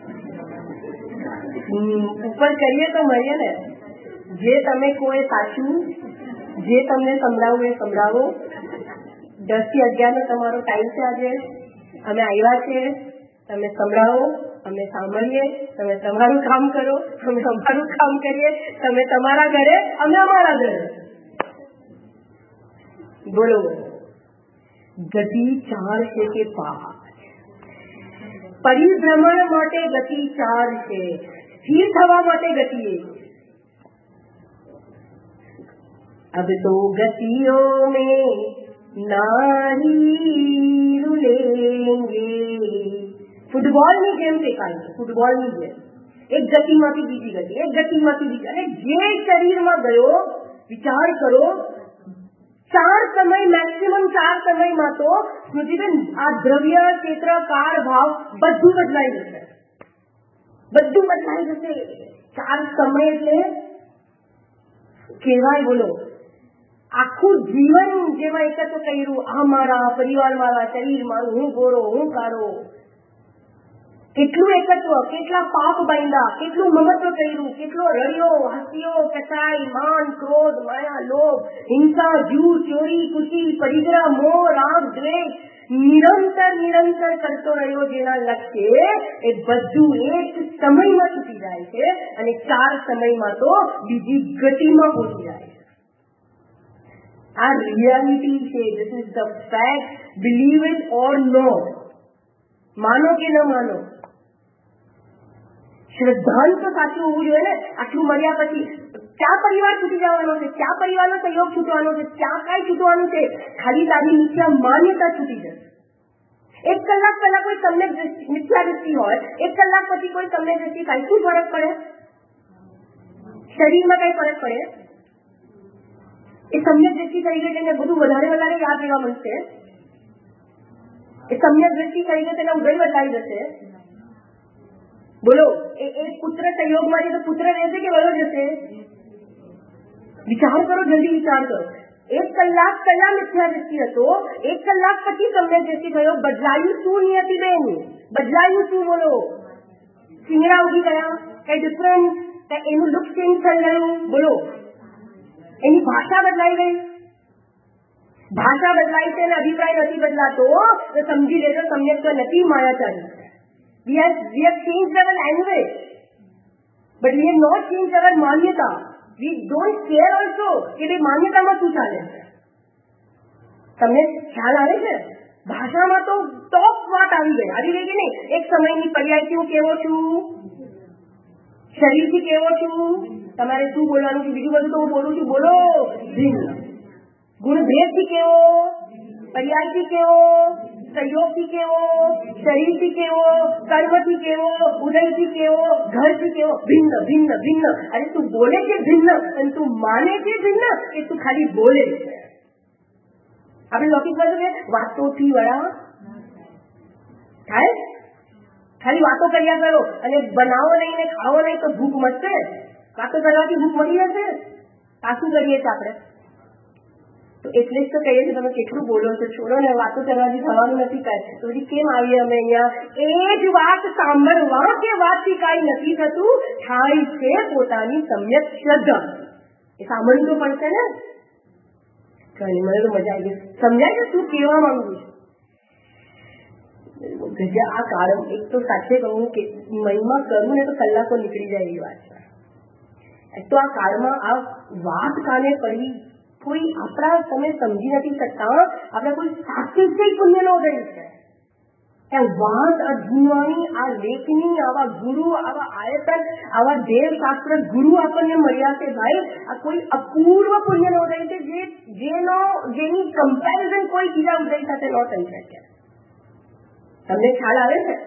ઉપર કરીએ તો મળીએ ને. જે તમે કોઈ સાચું, જે તમને સંભળાવું એ સંભળાવો. દસ થી અગિયાર નો તમારો ટાઈમ છે આજે. અમે આવ્યા છે, તમે સંભળાવો, અમે સાંભળીએ, તમે તમારું કામ કરો, અમે અમારું કામ કરીએ, તમે તમારા ઘરે, અમે અમારા ઘરે. બોલો. ગતિ ચાર છે કે પાંચ? પરિભ્રમણ માટે ગતિ ચાર છે, સ્થિર થવા માટે ગતિ એક. अब तो गतियों में नारी रुलेंगे. ફૂટબોલની ગેમ શીખાય છે. ફૂટબોલની ગેમ એક ગતિમાંથી બીજી ગતિ, એક ગતિમાંથી બીજી. અને જે શરીરમાં ગયો, વિચાર કરો, ચાર સમય, મેક્સિમમ ચાર સમયમાં તો સ્મૃતિબેન આ દ્રવ્ય, ક્ષેત્ર, કાળ, ભાવ બધું બદલાઈ જશે. બધું બદલાઈ જશે. ચાર સમય એટલે કેવાય. બોલો. આખું જીવન જેમાં એકત્ર કર્યું, આ મારા પરિવાર, મારા શરીર, મારું, હું ગોરો, હું કાળો, કેટલું એકત્વ, કેટલા પાપ બાંધ્યા, કેટલું મમત્વ કર્યું, કેટલો રડ્યો, હસ્યો, કચાઈ, માન, ક્રોધ, માયા, લોભ, હિંસા, જૂઠ, ચોરી, ખુશી, પરિગ્રહ, મોહ, રાગ, દ્વેષ નિરંતર નિરંતર કરતો રહ્યો, જેના લક્ષ્ય એ બધું એક સમયમાં છૂટી જાય છે અને ચાર સમયમાં તો બીજી ગતિમાં પહોંચી જાય છે. આ રિયાલિટી છે. This is the fact. Believe it or not. માનો કે ન માનો, શ્રદ્ધાંત તો સાચું હોવું જોઈએ ને. આટલું મળ્યા પછી ક્યાં પરિવાર છૂટી જવાનો છે, ક્યાં પરિવારનો સહયોગ છૂટવાનો છે, ક્યાં કાંઈ છૂટવાનું છે? ખાલી તારી મિથ્યા માન્યતા છૂટી જશે. એક કલાક પહેલા કોઈ તમને મિથ્યા દ્રષ્ટિ હોય, એક કલાક પછી કોઈ તમને દ્રષ્ટિ કાંઈ શું ફરક પડે? શરીરમાં કઈ ફરક પડે? એ સમ્યક દ્રષ્ટિ થઈ ગઈ તેને બધું વધારે વધારે યાદ રહેવા મળશે. એ સમ્યક દ્રષ્ટિ થઈ ગઈ તેના ઉદય બદલાઈ જશે. બોલો, એ એક પુત્ર સંયોગમાં છે તો પુત્ર રહેશે કે વયો જશે? વિચાર કરો, જલ્દી વિચાર કરો. એક કલાક પહેલા મિથ્યા દ્રષ્ટિ હતો, એક કલાક પછી સમ્યક દ્રષ્ટિ થયો. બદલાયું શું નિયતિબેન? બદલાયું શું? બોલો. સિંગડા ઉગી ગયા? કઈ ડિફરન્સ? એનું લુક ચેન્જ થઈ ગયું? બોલો. એની ભાષા બદલાઈ ગઈ? ભાષા બદલાઈ છે અને અભિપ્રાય નથી બદલાતો તો સમજી લેજો સમ્યક તો નથી, માયાચારી. We have, we have changed our language, but we have not changed our manyata. We don't care also કે ભાઈ માન્યતામાં શું ચાલે છે. તમને ખ્યાલ આવે છે? ભાષામાં તો ટોપ વાત આવી ગઈ. આવી ગઈ કે નહીં? એક સમયની પર્યાયથી હું કેવો છું, શરીરથી કેવો છું, તમારે શું બોલવાનું છે, બીજું બધું તો હું બોલું છું. બોલો. ભિન્ન ગુણભેદથી કેવો, પર્યાયથી કેવો, સહયોગથી કેવો, શરીરથી કેવો, કર્મથી કેવો, ઉદયથી કેવો, ઘરથી કેવો, ભિન્ન ભિન્ન ભિન્ન. અરે તું બોલે છે ભિન્ન, અને તું માને છે ભિન્ન, કે તું ખાલી બોલે છે? આપણે લૌકિકમાં શું કે વાતોથી વડા થાય, ખાલી વાતો કર્યા કરો અને બનાવો નહીં ને ખાવો નહીં તો ભૂખ મળશે. વાતો કરવાથી ભૂખ મળી જશે? પાછું કરીએ છીએ આપણે તો એટલે જ તો કહીએ છીએ તમે કેટલું બોલો છો, છોડો ને, વાતો કરવાથી થવાનું નથી કાંઈ. તો કેમ આવીએ અમે અહીંયા? એ જ વાત સાંભળવા કે વાતથી કાંઈ નથી થતું, થાય છે પોતાની સમ્યક શ્રદ્ધા. એ સાંભળવું તો પડશે ને. કઈ મને તો મજા આવી ગઈ. સમજાય છે શું કહેવા માંગુ છું? આ કારણ એક તો સાચે કહું કે મહિમા કરું ને તો કલાકો નીકળી જાય એવી વાત છે. એક તો આ કાળમાં આ વાત કાને પડવી, કોઈ આપણા તમે સમજી નથી શકતા, આપણે કોઈ સાત્વિક પુણ્યનો ઉદય છે. વાત અજમાની, આ લેખની, આવા ગુરુ, આવા આયતન, આવા દેવશાસ્ત્ર ગુરુ આપણને મળ્યા છે ભાઈ. આ કોઈ અપૂર્વ પુણ્યનો ઉદય છે જે જેનો જેની કમ્પેરિઝન કોઈ બીજા ઉદય સાથે ન થઈ શકે. તમને ખ્યાલ આવે છે?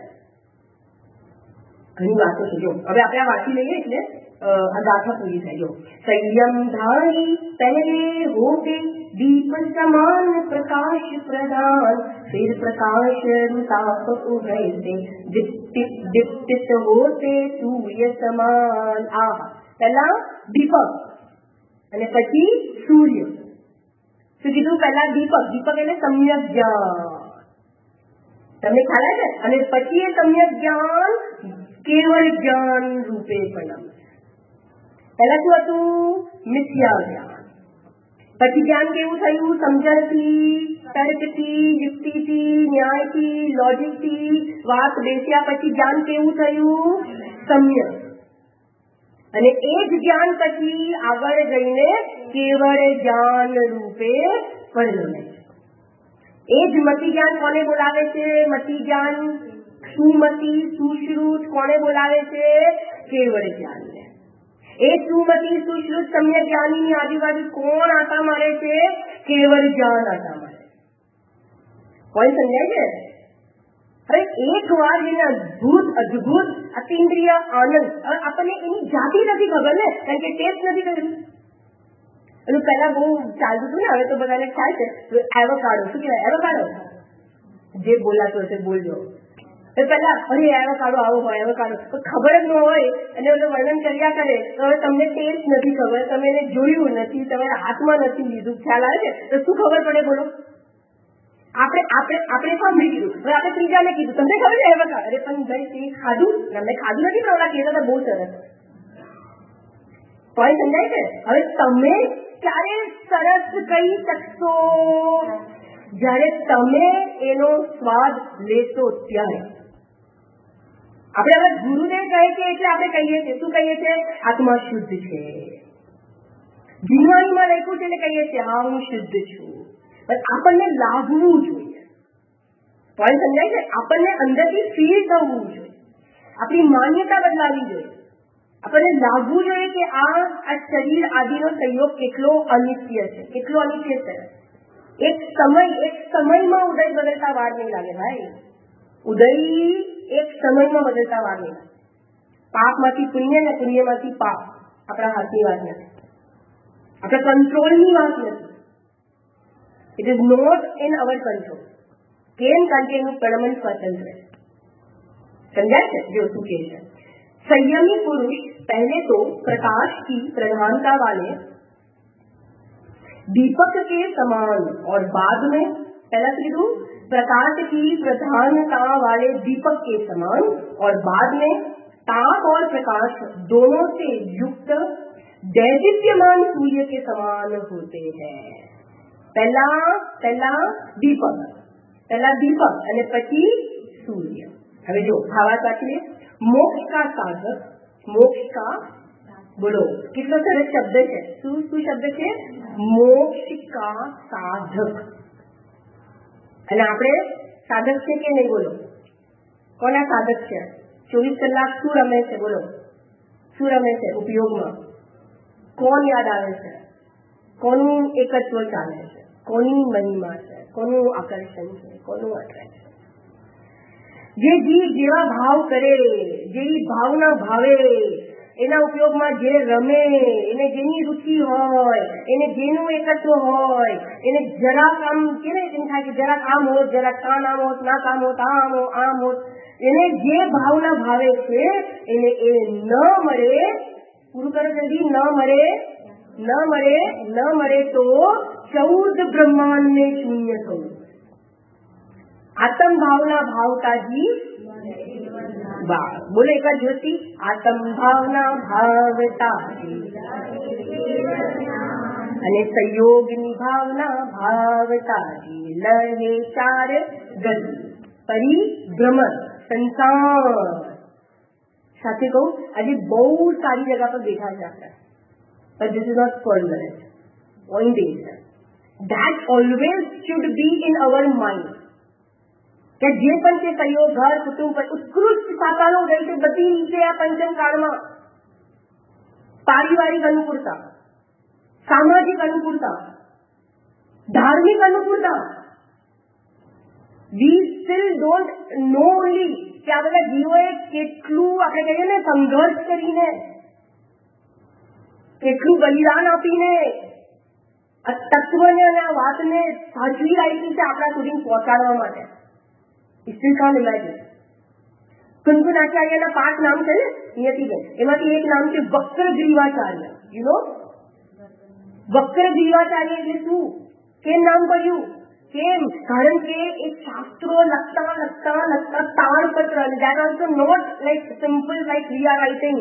ઘણી વાતો છે. જો હવે આપણે આ વાંચી લઈએ એટલે આ ગાથા પૂરી થઈ. જો સંયમ ધારી પહેરે હોતે દીપ સમાન પ્રકાશ પ્રદાન, फिर प्रकाश रुताप उभयते दीप्तित दीप्तित होते सूर्य સમાન. આ પહેલા દીપક અને પછી સૂર્ય. શું કીધું? પહેલા દીપક. દીપક એટલે સમ્યક જ્ઞાન. તમને ખ્યાલ આવે છે? અને પછી એ સમ્યક જ્ઞાન કેવળ જ્ઞાન રૂપે પરિણમે. પહેલા શું હતું? મિથ્યા જ્ઞાન. પછી જ્ઞાન કેવું થયું? સમજણથી, તર્કથી, યુક્તિથી, ન્યાયથી, લોજિકથી વાત બેસ્યા પછી જ્ઞાન કેવું થયું? સમ્યક. અને એ જ જ્ઞાન પછી આગળ જઈને કેવળ જ્ઞાન રૂપે પરિણમે. એ જ મતિ જ્ઞાન કોને બોલાવે છે? મતિ જ્ઞાન સુમતિ સુશ્રુત કોને બોલાવે છે? કેવળ જ્ઞાનને. એ સુમતિ સુશ્રુત સમ્યક જ્ઞાનીની આજુબાજુ કોણ આટા મારે છે? કેવળ જ્ઞાન આટા મારે. કોઈ સમજાય છે? હવે એક વાર જેને અદભુત અદભુત અતિન્દ્રિય આનંદ, આપણને એની જાતિ નથી ખબર ને, કારણ કે ટેસ્ટ નથી કર્યું. એનું પહેલા બહુ ચાલતું હતું ને, હવે તો બધાને ખ્યાલ છે. એવોકાડો, શું કહેવાય? એવોકાડો જે બોલાતો હશે બોલજો. પેલા અરે એવોકાડો આવો હોય, એવોકાડો ખબર જ ન હોય અને ઓલું વર્ણન કર્યા કરે તો હવે તમને ટેસ્ટ નથી ખબર, તમે એને જોયું નથી, તમારા હાથમાં નથી લીધું, ખ્યાલ આવે છે તો શું ખબર પડે? બોલો. આપણે આપણે આપણે સાંભળી લીધું. હવે આપણે ત્રીજાને કીધું, તમને ખબર છે બકા, અરે પણ ભાઈ તે ખાધું, મેં ખાધું નથી, પણ ઓલા કહેતા હતા બહુ સરસ. પોઈન્ટ સમજાય છે? હવે તમે ક્યારે સરસ કહી શકશો? જ્યારે તમે એનો સ્વાદ લેશો ત્યારે. આપણે હવે ગુરુદેવ કહે છે એટલે આપણે કહીએ છીએ, શું કહીએ છીએ? આત્મા શુદ્ધ છે. જીવવાણીમાં લખ્યું છે એટલે કહીએ છીએ હા હું શુદ્ધ છું. પણ આપણને લાગવું જોઈએ. પોઈન્ટ સમજાય છે? આપણને અંદરથી ફીલ થવું જોઈએ. આપણી માન્યતા બદલાવી જોઈએ. આપણને લાગવું જોઈએ કે આ આ શરીર આદિનો સંયોગ કેટલો અનિત્ય છે, કેટલો અનિત્ય છે. એક સમય એક સમયમાં ઉદય બદલતા વાર નહીં લાગે ભાઈ. ઉદય એક સમયમાં બદલતા વાર નહીં લાગે. પાપમાંથી પુણ્ય ને પુણ્યમાંથી પાપ આપણા હાથની વાત નથી, આપણા કંટ્રોલની વાત નથી. It is not in our control. કેમ? કારણ કે એનું પરમન સ્વતંત્ર છે. समझा है? जो सुखे है संयमी पुरुष पहले तो प्रकाश की प्रधानता वाले दीपक के समान और बाद में पहला कीधु प्रकाश की प्रधानता वाले दीपक के समान और बाद में ताप और प्रकाश दोनों से युक्त दैदीप्यमान सूर्य के समान होते हैं. पहला पहला दीपक पहला दीपक અને પછી સૂર્ય. હવે જો ભાવાર્થ વાંચીએ. મોક્ષ કા સાધક, મોક્ષ કા બોલો કેટલો સરસ શબ્દ છે. શું શું શબ્દ છે? મોક્ષ કા સાધક. અને આપણે સાધક છે કે નહીં? બોલો કોના સાધક છે? ચોવીસ કલાક શું રમે છે? બોલો શું રમે છે ઉપયોગમાં? કોણ યાદ આવે છે? કોનું એકત્વ ચાલે છે? કોની મહિમા છે? કોનું આકર્ષણ છે? કોનું અટ્રેક્શન? જે જીવ જેવા ભાવ કરે, જેવી ભાવના ભાવે, એના ઉપયોગમાં જે રમે, એને જેની રુચિ હોય, એને જેનું એકત્વ હોય, એને જરાક આમ કેને એમ થાય કે જરાક આમ હોત, જરાક કાન આમ હોત, નાક આમ હોત, આમ હોત, આમ હોત, એને જે ભાવના ભાવે છે એને એ ન મળે. પૂરું કરો જલ્દી. ન મળે ન મળે ન મળે તો ચૌદ બ્રહ્માંડને શૂન્ય થવું. આત્મ ભાવના ભાવતા જીવ વાહ બોલે એક જોતી. આત્મ ભાવના ભાવતા અને સંયોગની ભાવના ભાવતા લહે ચાર ગતિ પરિભ્રમણ સંસાર. સાથે કહું આજે બહુ સારી જગા પર બેઠા છે આપણે, but this is not permanent. Point is that always should be in our mind કે જે પણ છે સહયોગ, ઘર, કુટુંબ પર ઉત્કૃષ્ટ સાકારો ગઈ છે બધી નીચે આ પંચમ કાળમાં. પારિવારિક અનુકૂળતા, સામાજિક અનુકૂળતા, ધાર્મિક અનુકૂળતા. We still don't know only કે આ બધા જીવોએ કેટલું આપણે કહીએ ને સંઘર્ષ કરીને, કેટલું બલિદાન આપીને આ તત્વને અને આ વાતને સાચવી રાખી છે આપણા સુધી પહોંચાડવા માટે. સ્ટીલ કાન ઇમેજિન. કુનકુન આચાર્યના પાંચ નામ છે ને નિયતિબેન, એમાંથી એક નામ છે વક્ર ગ્રીવાચાર્ય. યુ નો વક્ર ગ્રીવાચાર્ય એટલે શું? કેમ નામ પડ્યું? કેમ? કારણ કે એ શાસ્ત્રો લખતા લખતા લખતા તાળપત્ર, that also not like simple like we are writing.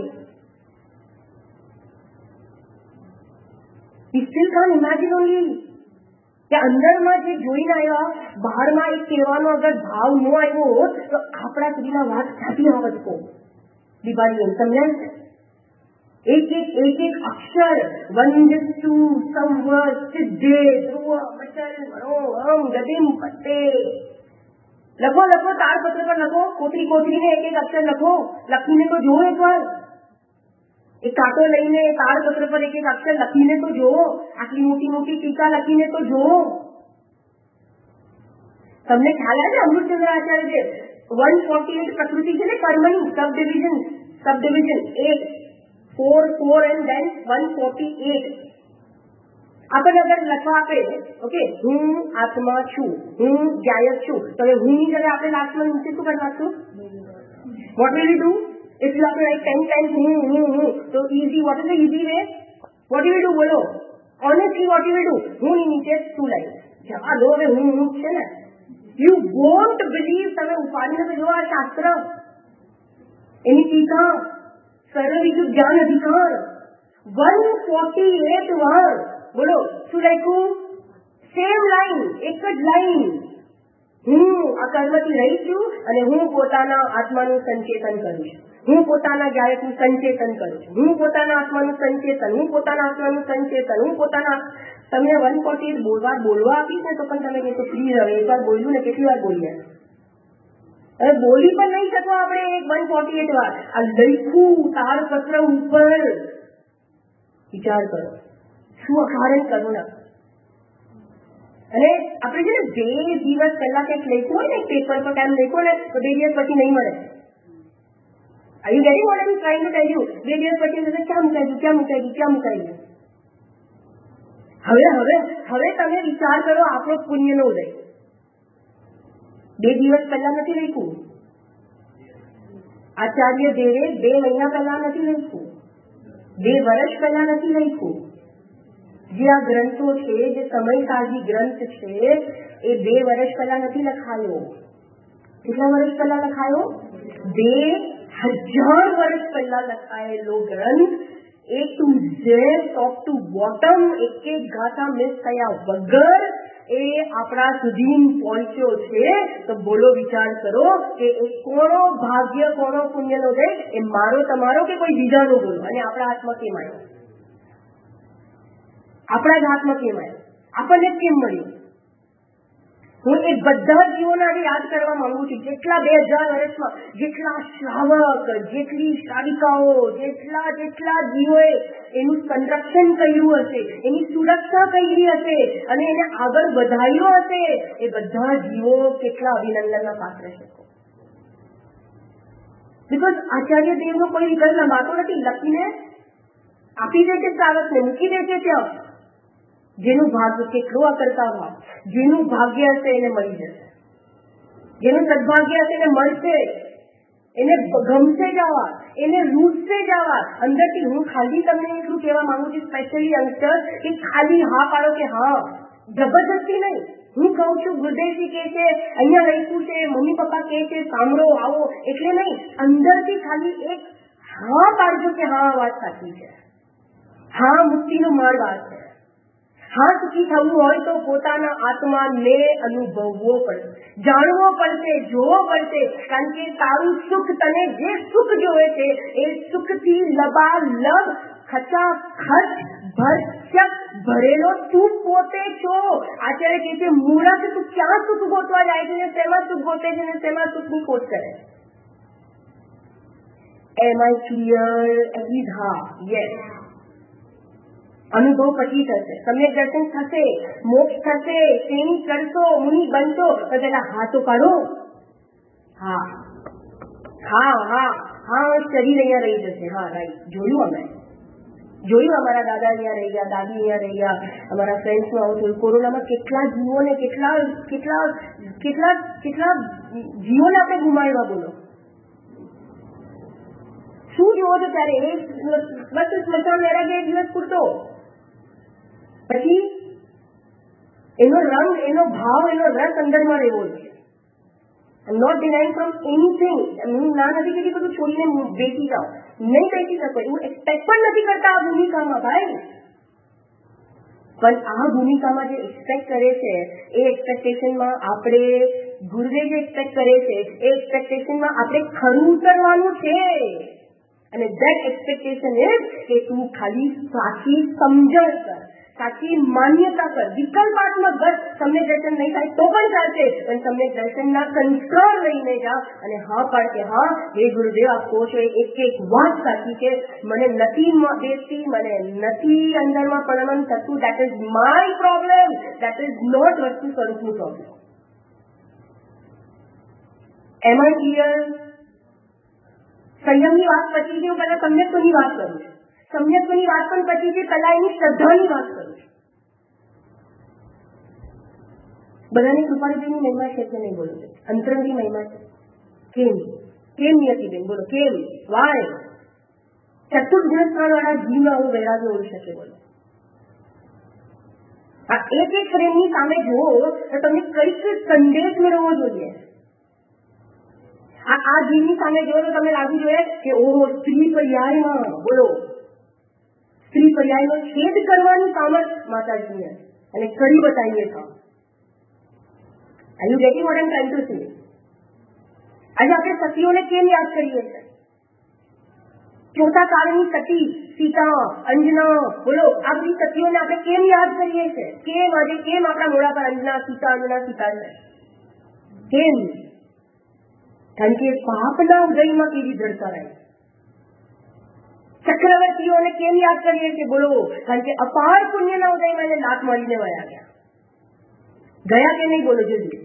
You still can't imagine only કે અંદરમાં જે જોઈને આવ્યા, બહારમાં એક કહેવાનો અગર ભાવ ન આવ્યો હોત તો આપણા સુધીમાં વાત ક્યાંથી આવત? કો દિવાળી સમજાય છે? એક એક એક એક અક્ષર વંદતુ સંવત સિદ્ધે ધ્રુવ મચલ મનોહમ ગતિમ પત્તે લખો લખો તાળપત્ર પર લખો, કોતરી કોતરીને એક એક અક્ષર લખો. લખીને તો જોવો એકવાર. એક કાંટો લઈને તાળપત્ર પર એક એક અક્ષર લખીને તો જોવો. આટલી મોટી મોટી ટીકા લખીને તો જોવો. તમને ખ્યાલ આવે છે અમૃતચંદ્ર આચાર્ય વન ફોર્ટી એટ પ્રકૃતિ છે ને કર્મની sub division sub division eight four four and then one forty eight. આપણને અગર લખવા આપે ઓકે હું આત્મા છું, હું ગાયક છું, તો હવે હું ની જગ્યાએ આપણે લાસ્ટમાં નીચે શું કરી નાખશું? What will you do? If you have to write ten times hmm, hmm, hmm, so easy, what is the easy way? What do you do? બોલો honestly what do you do? હું ની નીચે શું લાઈન જવા દો. હવે હું હું છે ને યુ વોન્ટ બિલીવ. તમે ઉપાડીને તો જો આ શાસ્ત્ર, એની ટીકા સરળ બીજું જ્ઞાન અધિકાર વન ફોર્ટી એટ વાર. બોલો શું લખ્યું? સેમ લાઈન, એક જ લાઈન. હું આ કર્મથી રહી છું અને હું પોતાના આત્માનું સંચેતન કરું છું. હું પોતાના ગાયકનું સંચેતન કરું છું. હું પોતાના આત્માનું સંચેતન, હું પોતાના આત્માનું સંચેતન, હું પોતાના. તમને વન ફોર્ટી એટ બોલવા બોલવા આપીશ ને તો પણ તમે કહેશો પ્લીઝ હવે એકવાર બોલ્યું ને કેટલી વાર બોલીએ. હવે બોલી પણ નહીં શકો આપણે એક વન ફોર્ટી એટ વાર. આ લખ્યું તારપત્ર ઉપર. વિચાર કરો શું અકારણ કરુણા. અને આપણે છે ને બે દિવસ પહેલા કંઈક લખ્યું હોય ને પેપર પર કામ લખ્યું ને તો બે દિવસ પછી નહીં મળે. Are you getting what I'm trying to tell you? બે દિવસ પછી ક્યાં મુકાઈ ગયું, ક્યાં મુકાઈ ગયું, ક્યાં મુકાઈ ગયું. હવે હવે હવે તમે વિચાર કરો આપણો પુણ્યનો ઉદય. બે દિવસ પહેલા નથી લખ્યું. આચાર્ય દેવે બે મહિના પહેલા નથી લખ્યું. બે વર્ષ પહેલા નથી લખ્યું. જે આ ગ્રંથો છે, જે સમયસાજી ગ્રંથ છે, એ બે વર્ષ પહેલા નથી લખાયો. કેટલા વર્ષ પહેલા લખાયો? બે હજાર વર્ષ પહેલા લખાયેલો ગ્રંથ. A to Z top to bottom એક એક ગાથા મિસ થયા વગર એ આપણા સુધી પહોંચ્યો છે. તો બોલો વિચાર કરો કે એ કોનો ભાગ્ય, કોનો પુણ્યનો છે? એ મારો, તમારો કે કોઈ બીજાનો? બોલો. અને આપણા હાથમાં કેમ આવ્યો? આપણા જ હાથમાં કેમ આવ્યો? આપણને કેમ મળ્યું? હું એ બધા જીવોને આજે યાદ કરવા માંગુ છું. જેટલા બે હજાર વર્ષમાં જેટલા શ્રાવક, જેટલી શ્રાવિકાઓ, જેટલા જેટલા જીવોએ એનું સંરક્ષણ કર્યું હશે, એની સુરક્ષા કરી હશે અને એને આગળ વધાર્યો હશે, એ બધા જીવો કેટલા અભિનંદનના પાત્ર છે. બિકોઝ આચાર્ય દેવનો કોઈ વિકલ્પ લંબાતો નથી. લખીને આપી દે છે શ્રાવકને, મૂકી દે છે ત્યાં. જેનું ભાગ્ય કેટલું અકર્તા ભાવ, જેનું ભાગ્ય હશે એને મળી જશે. જેનું સદભાગ્ય હશે એને મળશે. એને ગમશે જવા, એને રૂટશે જવા અંદરથી. હું ખાલી તમને એટલું કહેવા માંગુ છું, સ્પેશિયલી યંગસ્ટર, કે ખાલી હા પાડો કે હા, જબરદસ્તી નહીં. હું કહું છું, ગુરુદેવજી કહે છે, અહીંયા લખ્યું છે, મમ્મી પપ્પા કહે છે, સાંભળો આવો, એટલે નહીં. અંદરથી ખાલી એક હા પાડજો કે હા વાત સાચી છે, હા મુક્તિનો માર્ગ આ છે. હા સુખી થવું હોય તો પોતાના આત્માને અનુભવવો પડશે, જાણવો પડશે, જોવો પડશે. કારણ કે તારું સુખ, તને જે સુખ જોવે છે એ સુખથી લબાલબ, ખચાખચ, ભરચક ભરેલો તું પોતે છો. આચાર્ય કહે છે, મૂર્ખ તું ક્યાં સુખ ગોતવા જાય છે ને શેમાં સુખ ગોતે છે ને શેમાં સુખની ખોજ કરે. એમ આઈ ક્લિયર? એટલીઝ હા, યસ. અનુભવ પછી થશે, સમ્યક દર્શન થશે, મોક્ષ થશે, શ્રેણી કરશો, મુનિ બનશો. તો પેલા હા તો પાડો. હા હા હા હા શરીર અહીંયા રહી જશે. હા રાઈટ, જોયું અમે, જોયું અમારા દાદા અહીંયા રહી ગયા, દાદી અહીંયા રહી ગયા, અમારા ફ્રેન્ડ્સનું આવું થયું. કોરોનામાં કેટલા જીવોને, કેટલા કેટલા કેટલા કેટલા જીવોને આપણે ગુમાવ્યા. બોલો શું જોવો છો ત્યારે? એ બસ સ્મશાન મેરા ગયા એક દિવસ પૂરતો. પછી એનો રંગ, એનો ભાવ, એનો રસ અંદરમાં રહેવો છે. I am not denying from anything. હું ના નથી કહેતી બધું છોડીને બેસી જાઓ, નહીં બેસી શકો. હું એક્સપેક્ટ પણ નથી કરતા આ ભૂમિકામાં ભાઈ. પણ આ ભૂમિકામાં જે એક્સપેક્ટ કરે છે એ એક્સપેક્ટેશનમાં આપણે, ગુરુદેવ જે એક્સપેક્ટ કરે છે એ એક્સપેક્ટેશનમાં આપણે ખરું ઉતરવાનું છે. અને ધેટ એક્સપેક્ટેશન ઇઝ કે તું ખાલી સાચી સમજણ કર, સાચી માન્યતા કર. વિકલ્પાત્મક બસ તમને દર્શન નહીં થાય તો પણ ચાલશે, પણ તમને દર્શનના સંસ્કાર લઈને જા અને હા પાડ કે હા હે ગુરુદેવ, આપ કહો છો એક એક વાત સાચી છે, મને નથી બેસતી, મને નથી અંદરમાં પરમન થતું. That is my problem, that is not વસ્તુ સ્વરૂપનું પ્રોબ્લેમ. એમ આઈ ક્લિયર? સંયમની વાત પછી છે, હું પહેલા સમ્યક્તની વાત કરું છું. સમ્યક્તની વાત પણ પછી છે, પહેલા એની શ્રદ્ધાની વાત કરું છું. બધાની કૃપાળીજીની મહિમા છે કે નહીં? બોલો, અંતરંગની મહિમા છે. કેમ કેમ નથી બેન? બોલો કેમ? વાય? ચતુર્ભુજ સ્થાન વાળા જીવમાં આવું વૈરાગ્ય હોઈ શકે? બોલો આ એક એક ફ્રેમની સામે જુઓ તો તમને કઈક સંદેશ મેળવવો જોઈએ. આ જીવની સામે જુઓ તો તમને લાગવું જોઈએ કે ઓહો, સ્ત્રી પર્યાયમાં બોલો, સ્ત્રી પર્યાયનો છેદ કરવાની સામર્થ માતાજીને અને કરી બતાવીએ તો. Are you getting what I am trying to say? આજે આપણે સતીઓને કેમ યાદ કરીએ છીએ? ચોથા કાળની સતી, સીતા, અંજના, બોલો આ બધી સતીઓને આપણે કેમ યાદ કરીએ છીએ? કેમ આજે કેમ આપણા મોઢા પર અંજના, સીતા, અંજના, સીતા છે? કેમ? કારણ કે પાપના ઉદયમાં કેવી ધરતરાઈ. ચક્રવર્તીઓને કેમ યાદ કરીએ છીએ? બોલો, કારણ કે અપાર પુણ્યના ઉદયમાં એને લાત મારીને વયા ગયા. ગયા કે નહીં? બોલો જલ્દી.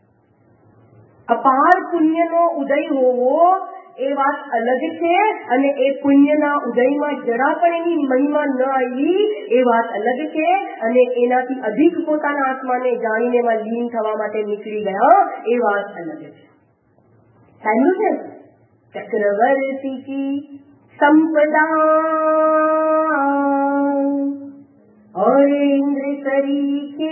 અપાર પુણ્યનો ઉદય હોવો એ વાત અલગ છે, અને એ પુણ્યના ઉદયમાં જરા પણ એની મહિમા ન આવી એ વાત અલગ છે, અને એનાથી અધિક પોતાના આત્માને જાણીને એમાં લીન થવા માટે નીકળી ગયા એ વાત અલગ છે. સાંભળ્યું છે? ચક્રવર્તી કી સંપદા और इंद्र करी के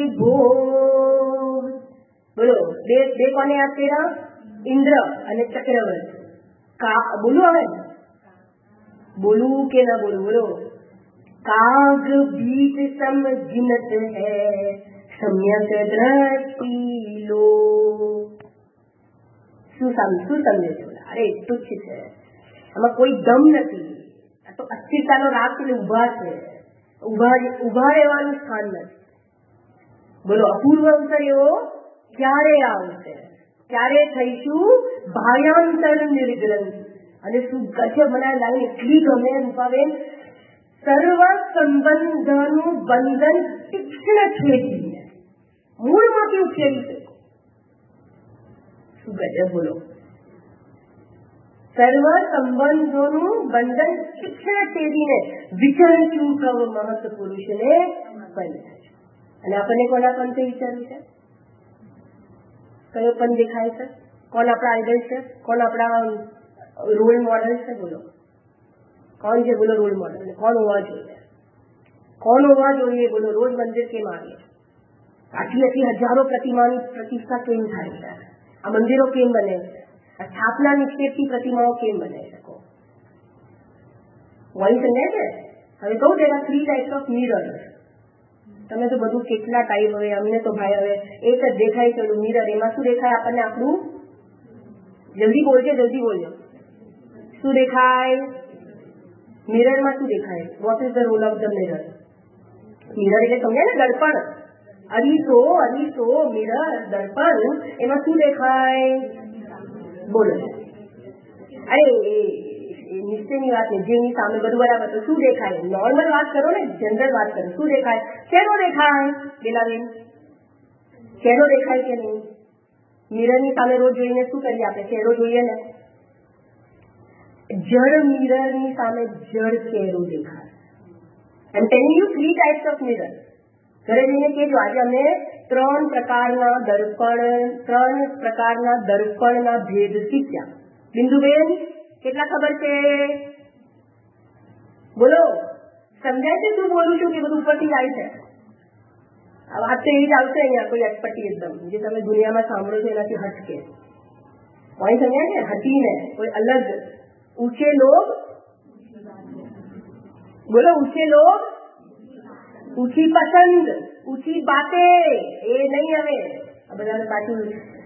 भोग. बोलो બે બે કોને યાદ કર્યા? ઇન્દ્ર અને ચક્રવર્તી. કા બોલું હવે? બોલું કે ના બોલું? બોલો. કાગ બીજ સમ જીનત હૈ સમ્યક દ્રષ્ટિ લો. શું સમજ શું સમજે છે? અરે એટલું જ છે, આમાં કોઈ દમ નથી. આ તો અસ્થિરતાનો રાગ એટલે ઉભા છે, ઉભા ઉભા રહેવાનું સ્થાન નથી. બોલો અપૂર્વ અવસર એવો ક્યારે આવશે? ક્યારે થઈશું ભાયાંતર નિર્ગ્રંથ? અને શું ગજબ બનાવી લાગે, એટલી ગમે રૂપાબેન. સર્વ સંબંધનું બંધન તીક્ષ્ણ છેદીને મૂળમાંથી ઉકેલી શકે. શું ગજબ! બોલો. સર્વ સંબંધોનું બંધન તીક્ષ્ણ છેદીને વિચરણ ચૂકવ મહત પુરુષને બંધાય. અને આપણને કોના પંથે વિચાર્યું છે? કયો પંથ દેખાય છે? કોણ આપણા આઈડલ છે? કોણ આપણા રોલ મોડલ છે? બોલો કોણ છે? બોલો રોલ મોડલ કોણ હોવા જોઈએ? કોણ હોવા જોઈએ? બોલો. રોજ મંદિર કેમ આવે? આટલી આટલી હજારો પ્રતિમાની પ્રતિષ્ઠા કેમ થાય છે? આ મંદિરો કેમ બને છે? આ સ્થાપના નિક્ષેપથી પ્રતિમાઓ કેમ બને શકો? વોઇસ સમજાય છે? હવે કહું તેના થ્રી ટાઈપ્સ ઓફ મિરર. તમે તો બધું કેટલા ટાઈપ, હવે અમને તો ભાઈ હવે એક જ દેખાય છે મિરર. એમાં શું દેખાય આપણને? આપણું. જલ્દી બોલજો, જલ્દી બોલજો. શું દેખાય મિરરમાં? શું દેખાય? What is the role of the mirror? Mirror એટલે સમજાય ને? દર્પણ. અરીસો, અરીસો, મિરર, દર્પણ. એમાં શું દેખાય? બોલો. અરે નિશ્ચયની વાત ને, જેની સામે બધું બરાબર તો શું દેખાય? નોર્મલ વાત કરો ને, જનરલ વાત કરો. શું દેખાય? શેનો દેખાય? બેલાબેન શેનો દેખાય કે નહીં? મિરરની સામે રોજ જોઈને શું કરીએ આપણે? ચહેરો જોઈએ ને. જળ મિરરની સામે જળ ચહેરો દેખાય. Am telling you three types of mirror. ઘરે જઈને કહેજો આજે અમે ત્રણ પ્રકારના દર્પણ ત્રણ પ્રકારના દર્પણના ભેદ શીખ્યા. બિંદુબેન કેટલા ખબર છે? બોલો. સમજાય છે શું બોલું છું કે બધું ઉપરથી જાય છે? આ વાત તો એવી જ આવશે અહીંયા, કોઈ અટપટી એકદમ જે તમે દુનિયામાં સાંભળો છો એનાથી હટકે. કોઈ સમજાય છે? હટીને કોઈ અલગ. ઊંચે લોગ, બોલો ઊંચે લોગ, ઊંચી પસંદ, ઊંચી બાતે. એ નહીં હવે આ બધાને પાછું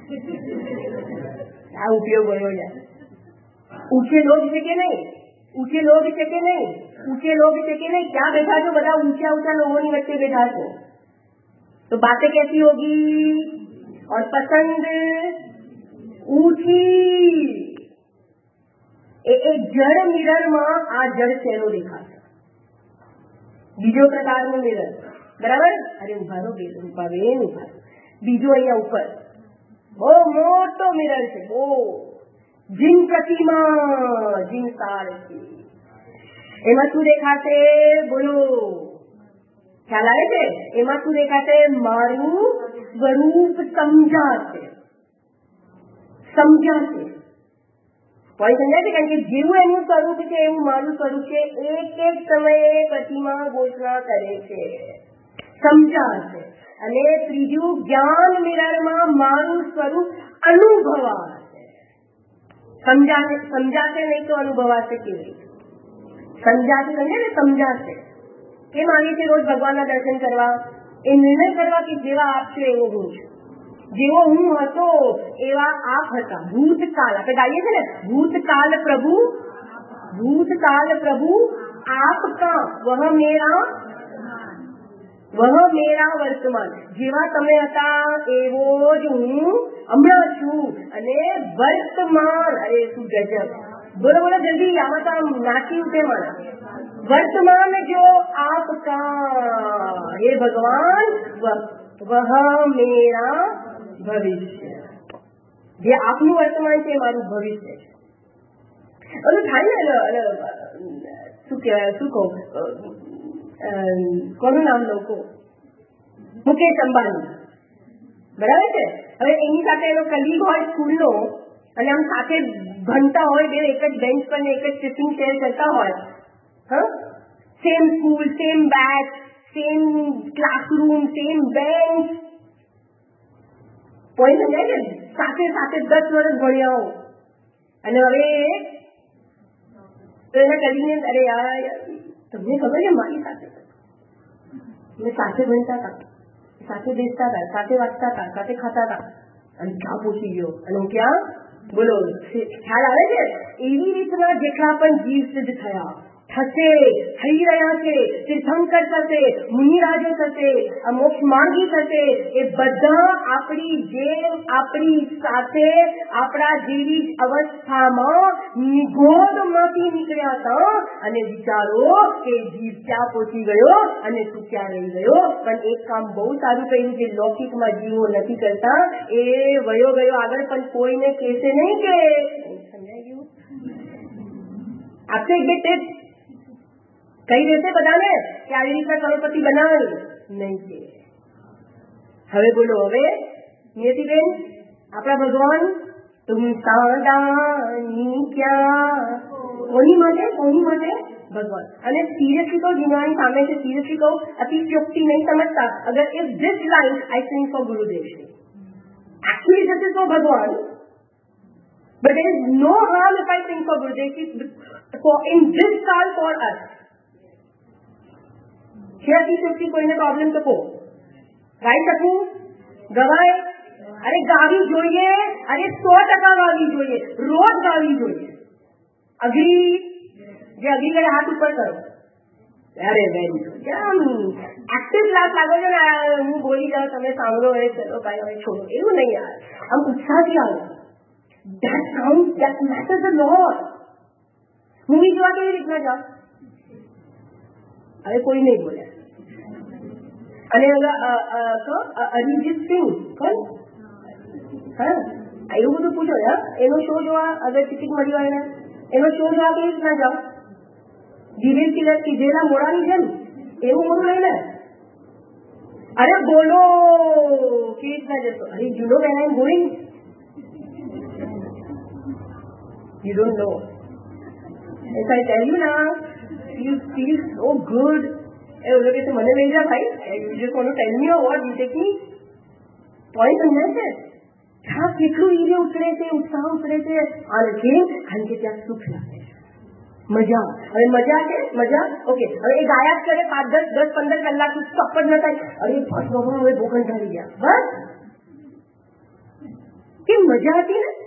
આ ઉપયોગ ગયો છે. ઊંચે લોગ છે કે નહીં? ઊંચે લોગ છે કે નહીં? ઊંચે લોગ છે કે નહીં? ક્યાં બેઠા છો? બધા ઊંચા ઊંચા લોગોની વચ્ચે બેઠા છો. तो बातें कैसी होगी? और पसंद ऊंची. એ જળ મિરરમાં આ જળ ચહેરો દેખાશે. બીજો પ્રકારનું મિરર, બરાબર? અરે ઉભા રહો બેન, ઉભા બેન ઉભા. બીજો અહીંયા ઉપર બહુ મોટો મિરર છે, બહુ જીન પ્રતિમા, જીન સારથી. એમાં શું દેખાશે? બોલો. ખ્યાલ આવે છે? એમાં શું દેખાશે? મારું સ્વરૂપ સમજાશે. સમજાશે. કોઈ સમજાય છે? કારણ કે જેવું એનું સ્વરૂપ છે એવું મારું સ્વરૂપ છે. એક એક સમયે પ્રતિમા ઘોષણા કરે છે. સમજાશે. અને ત્રીજું, જ્ઞાન મિરરમાં મારું સ્વરૂપ અનુભવાશે. સમજાશે સમજાશે નહીં તો અનુભવાશે કેવી રીતે? સમજાશે સમજે ને સમજાશે. કેમ આવી છે રોજ ભગવાનના દર્શન કરવા? એ નિર્ણય કરવા કે જેવા આપ છો એવો હું છું, જેવો હું હતો એવા આપ હતા. ભૂતકાળ આપણે ગાઈએ છે ને, ભૂતકાળ પ્રભુ ભૂતકાળ પ્રભુ આપકા વહ મેરા વહ મેરા વર્તમાન. જેવા તમે હતા એવો જ હું હમણાં છું અને વર્તમાન. અરે શું ગજબ! બોલો બોલો જલ્દી, આમાં તો આમ નાચી ઉઠે મારા. વર્તમાન જો આપકા હે ભગવાન, વહ મેરા ભવિષ્ય. જે આપનું વર્તમાન છે એ મારું ભવિષ્ય છે. ઓલું થાય ને, શું કહેવાય, શું કહું, કોનું નામ લોકો, મુકેશ અંબાણી, બરાબર છે. હવે એની સાથે એનો કલીગ હોય સ્કૂલનો અને આમ સાથે ભણતા હોય, બે એક જ બેન્ચ પર ને એક જ સિટિંગ શેર કરતા હોય, હા, same school, same batch, same classroom, same bench. Point સમજાય ને? સાથે સાથે દસ વર્ષ ભણ્યા હો અને હવે તો એના કલીગને, અરે યાર તમને ખબર છે મારી સાથે અમે સાથે ભણતા હતા, સાથે બેસતા હતા, સાથે વાંચતા હતા, સાથે ખાતા હતા અને ક્યાં પહોંચી ગયો અને હું ક્યાં? બોલો, ખ્યાલ આવે છે? એવી રીતના જેટલા પણ જીવ સિદ્ધ થયા, થશે, થઈ રહ્યા છે, તીર્થંકર થશે, મુનિરાજો થશે, મોક્ષ માર્ગી થશે, એ બધા આપણી જેમ આપણી સાથે આપણા જેવી જ અવસ્થામાં નિગોદમાંથી નીકળ્યા હતા. અને વિચારો કે જીવ ક્યાં પહોંચી ગયો અને તું ક્યાં રહી ગયો. પણ એક કામ બહુ સારું કર્યું જે લૌકિકમાં જીવો નથી કરતા, એ વયો ગયો આગળ પણ કોઈને કહેશે નહીં. કે સમજાઈ ગયું? આપશે એક બે ટિપ કઈ દેશે બધાને કે આવી રીતના કરોડપતિ બનાવે નહીં કે. હવે બોલો, હવે નિયતિબેન, આપણા ભગવાન તુમ સાદાની ક્યાં, કોની માટે? કોની માટે? ભગવાન. અને સિરિયસલી કહું, દુનિયાની સામે છે, સિરિયસલી કહું, અતિશયોક્તિ નહીં સમજતા. અગર if this line I sing for Gurudev, actually this is for Bhagwan, but there is no harm if I sing for Gurudev for in this call for us. છે અતિશયોક્તિ કોઈને પ્રોબ્લેમ તો કહો, ગાઈ શકું? ગવાય? અરે ગાવી જોઈએ, અરે સો ટકા ગાવી જોઈએ, રોજ ગાવી જોઈએ. અગ્રી? જે અગ્રી કરે હાથ ઉપર કરો. અરે વેરી ગુડ. એક્ટિવ ક્લાસ લાગો છો ને, હું બોલી જાઉં તમે સાંભળો, એ ચલો ભાઈ હવે છોડો, એવું નહીં યાર. આમ ઉત્સાહથી આવો. That counts, that matters a lot. Movie જોવા કેવી રીતના જાઓ? હવે કોઈ નહીં બોલે. અને અરિજીત સિંહ કોણ? હા, એવું બધું પૂછો. હા, એનો શો જોવા અગર ટિકિટ મળી હોય ને, એનો શો જોવા કેવી રીતના જાઓ? જીવેલ કિલર કીધેલા મોડાની છે ને એવું મોડું નહીં ને. અરે બોલો, કેવી રીતના જશો? અરે you know where I am going, you don't know. If I tell you now, you feel so good. એ ઓલો કે મને લઈ જા ભાઈ, you just want to tell me or what? You take me. Point સમજાય છે? હા, કેટલું ઈરે ઉતરે છે, ઉત્સાહ ઉતરે છે. અને કેમ? કારણ કે ત્યાં સુખ લાગે છે, મજા. હવે મજા છે, મજા. ઓકે, હવે એ ગાયા કરે પાંચ દસ દસ પંદર કલાક સ્ટોપ જ ન થાય. અરે બસ બાબા, હવે બહુ કંટાળી ગયા. બસ કેમ? મજા હતી ને.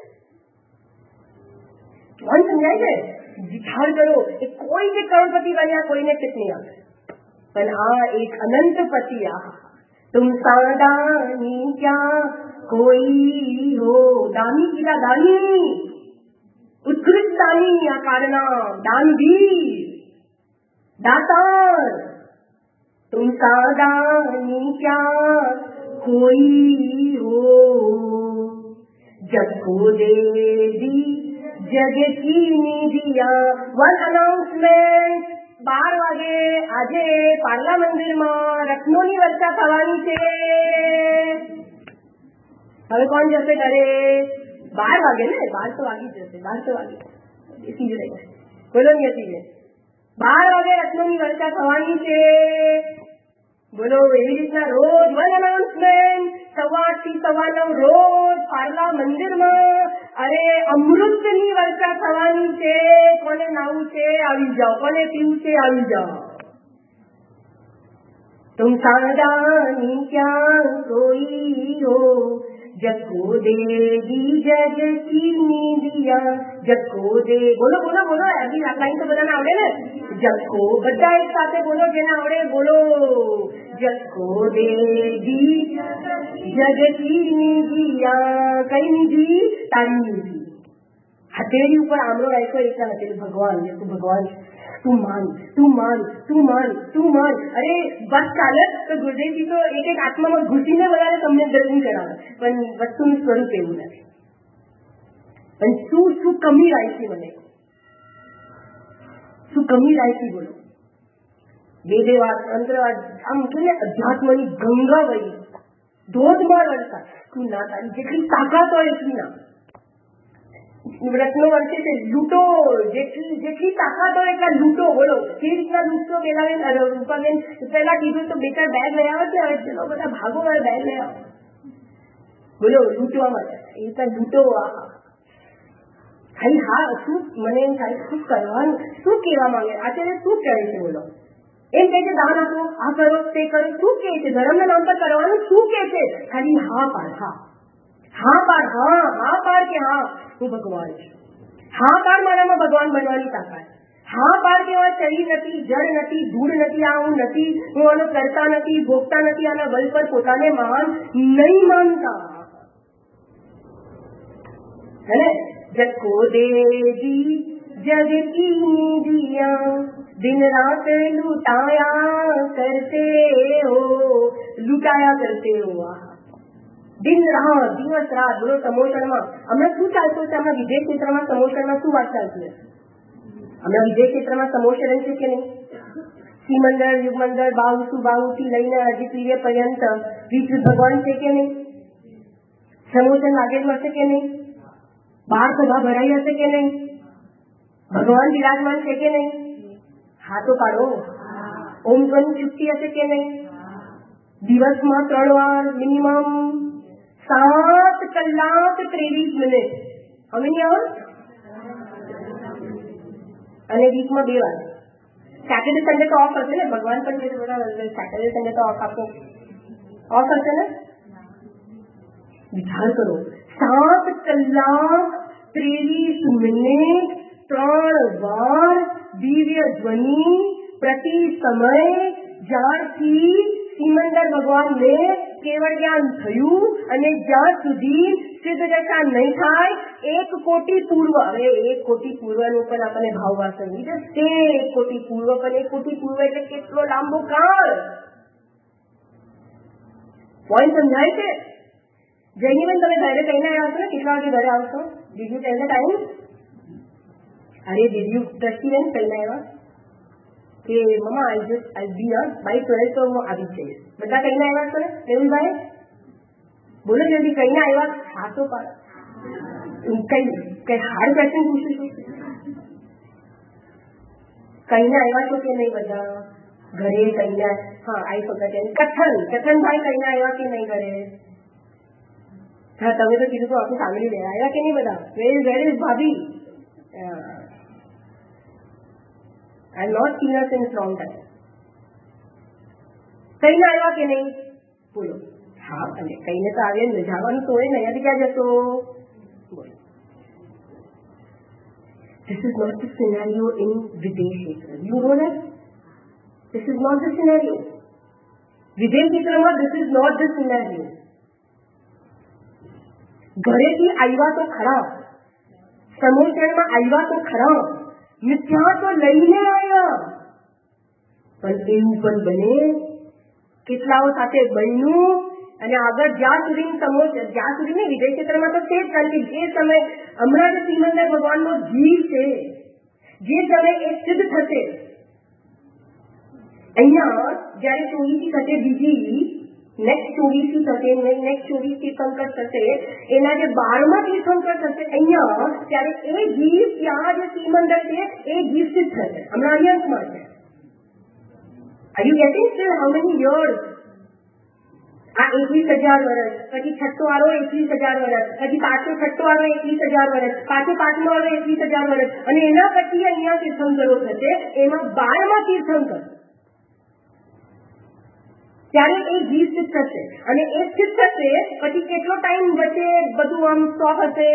પોઈન્ટ સમજાય છે? વિચાર કરો, એ કોઈ જે કરોડપતિ બન્યા કોઈને ટિપ નહીં આવે, પણ આ એક અનંતપતિ, આ તુમ સાદાની ક્યાં કોઈ હો. દાની કીધા, દાની, ઉત્કૃષ્ટ દાની, આ કાળના દાનવીર, દાતાર. તુમ સાદાની ક્યાં કોઈ હો, જબ કો દેવી જગ કી નિધિયા. વન અનાઉન્સમેન્ટ, બાર વાગે આજે પાર્લા મંદિરમાં રત્નોની વર્ષા થવાની છે. હવે કોણ જશે ઘરે? બાર વાગે ને, બાર તો વાગી જશે, બાર તો વાગી બેસી જ રહી. બોલો નથી, બાર વાગે રત્નોની વર્ષા થવાની છે. બોલો એવી રીતના રોજ વન અનાઉન્સમેન્ટ સવા આઠ થી સવા નવ રોજ પાર્લા મંદિરમાં અરે અમૃતની વર્ષા થવાની છે, કોને નાવું છે આવી જાઓ, કોને પીવું છે આવી જાઓ. तुम सावधानी क्या कोई हो, जको देगी जग की दिया, जको दे બોલો બોલો બોલો અભી લાઈન તો બધાને આવડે ને. જકો બધા એક સાથે બોલો, જેને આવડે બોલો. જકો દેગી જગ કી દિયા, કઈ નિધિ? તારી નિધિ. હથેળી ઉપર આમળો રાખ્યો એટલા નથી ભગવાન, તું ભગવાન તું માન તું માન તું માન તું માન. અરે બસ ચાલે તો ગુરુદેવજી તો એક એક આત્મામાં ઘૂસીને વધારે તમને દર્શન કરાવે, પણ વસ્તુનું સ્વરૂપ એવું નથી. પણ શું શું કમી રાખી, મને શું કમી રાખી બોલો. બે બે વાત અંતરવાદ આમ કે ને અધ્યાત્મની ગંગા વહી ધોધમાં રડતા. તું ના તારી જેટલી તાકાત હોય એટલી ના. વ્રતનો વર્ષે છે લૂંટો, જેટલી જેટલી તાકાત હોય એટલા લૂંટો. બોલો કેવી રીતના લૂંટો? પેલા રૂપાબેન પેલા કીધું તો બે ચાર બેગ લઈ આવે છે, હવે ચલો બધા ભાગો વાળા બેગ લઈ આવો. બોલો લૂંટવા માટે એ રીતના લૂંટો. ખાલી હા શું મને એમ થાય શું કરવાનું, શું કહેવા માંગે આચાર્ય, શું કહે છે બોલો. એમ કહે છે દાન આપો, આ કરો તે કરો, શું કહે છે ધર્મના નામ પર કરવાનું, શું કહે છે? ખાલી હા પાડ, હા હા પાડ, હા હા પાડ કે હા હું ભગવાન છું. હા પાડ મારામાં ભગવાન બનવાની તાકાત. હા પાડ કે આ શરીર નથી, જળ નથી, ધૂળ નથી, આ હું નથી, હું આનો કરતા નથી, ભોગતા નથી, આના બલ પર પોતાને મહાન નહીં માનતા. હે જકો દેવી જગ કી દિયા, दिन रात लुटाया करते हो, लुटाया करते हो. દિન રાત દિવસ રાત બોલો. સમોસણમાં હમણાં શું ચાલતું છે? હમણાં વિદેશ ક્ષેત્રમાં સમોસણમાં શું વાત ચાલતી હશે? હમણાં વિદેશ ક્ષેત્રમાં સમોસણ છે કે નહીં? શ્રીમંડળ યુગમંડળ બાવસુ બાવુથી લઈને અધિપ્રિય પર્યંત વિષ્ણુ ભગવાન છે કે નહીં? સમોસણ લાગેલું હશે કે નહીં? બાર સભા ભરાઈ હશે કે નહીં? ભગવાન વિરાજમાન છે કે નહીં? હા તો પાડો. ઓમ ધ્વની છૂટતી હશે કે નહીં? દિવસમાં ત્રણ વાર મિનિમમ સાત કલાક ત્રેવીસ મિનિટ. હવે નહીં આવો? અને વીકમાં બે વાર. સેટરડે સન્ડે તો ઓફ હશે ને? ભગવાન પણ છે બધા સેટરડે સન્ડે તો ઓફ આપો, ઓફ હશે ને? વિચાર કરો, સાત કલાક ત્રેવીસ મિનિટ ત્રણ વાર દિવ્ય ધ્વનિ પ્રતિ સમય, જ્યારથી સિમંદર ભગવાનને કેવળ જ્ઞાન થયું અને જ્યાં સુધી સિદ્ધ દશા નહીં થાય એક કોટી પૂર્વ. હવે એક કોટી પૂર્વનું પણ આપણને ભાવ વાસણ જશે. એક કોટી પૂર્વ પણ એક કોટી પૂર્વ એટલે કેટલો લાંબો કાળ. પોઈન્ટ સમજાય છે? જૈનીબેન તમે ઘરે કહીને આવ્યા છો ને? કેટલા વાગે ઘરે આવશો? બીજું કહીને ટાઈમ? અરે બીજું દ્રષ્ટિબેન કહીને આવ્યા કે mamma I just I be a by twelve તો હું આવી જઈશ. બધા કહીને આવ્યા છો ને? દેવીભાઈ બોલો જલ્દી કહીને આવ્યા? હા તો પણ કઈ કઈ હાર્ડ ક્વેશ્ચન પૂછું છું. કહીને આવ્યા છો કે નહીં બધા? ઘરે કહીને? હા આઈ ફગત કથન કથનભાઈ કહીને આવ્યા કે નહીં ઘરે? હા તમે તો કીધું તો આખું સાંભળી લે. આવ્યા કે નહીં બધા? વેર where is bhabhi? I am not seen us in strong time. કહીને આવ્યા કે નહીં? બોલો. હા અને કહીને તો આવે ને, જવાનું તો હોય ને, અહીંયાથી ક્યાં જશો? બોલો. This is not the scenario in Videsh Kshetra. You know that? This is not the scenario. Videsh Kshetra, this is not the scenario. ઘરેથી આવ્યા તો ખરા, સમોસણમાં આવ્યા તો ખરા, મિથ્યા તો લઈને આવ્યા, પણ એવું પણ બને કેટલાઓ સાથે બન્યું. અને આગળ જ્યાં સુધી સમોસણ જ્યાં સુધી ને વિદેશ ક્ષેત્રમાં તો છે જ, કારણ કે જે સમય હમણાં જે શ્રીમંદર ભગવાનનો જીવ છે, જે સમય એ સિદ્ધ થશે, અહીંયા જયારે ચોવીસી થશે, બીજી નેક્સ્ટ ચોવીસી થશે, નેક્સ્ટ ચોવીસ તીર્થંકર થશે, એના જે બારમા તીર્થંકર થશે અહીંયા, ત્યારે એ જીવ ત્યાં જે શ્રીમંદર છે એ જીવ સિદ્ધ થશે. હમણાં અરિહંતમાં છે. Are you getting still how many years? આ એકવીસ હજાર વર્ષ, પછી છઠ્ઠો વાળો એકવીસ હજાર વર્ષ, પછી પાંચમો છઠ્ઠો વાળો એકવીસ હજાર વર્ષ, પાછો પાંચમો વાળો એકવીસ હજાર વર્ષ, અને એના પછી અહીંયા તીર્થંકરો થશે, એમાં બારમાં તીર્થંકર. ત્યારે એ જીવ સ્થિત થશે, અને એ સ્થિત થશે પછી કેટલો ટાઈમ વચ્ચે બધું આમ સ્ટોપ હશે?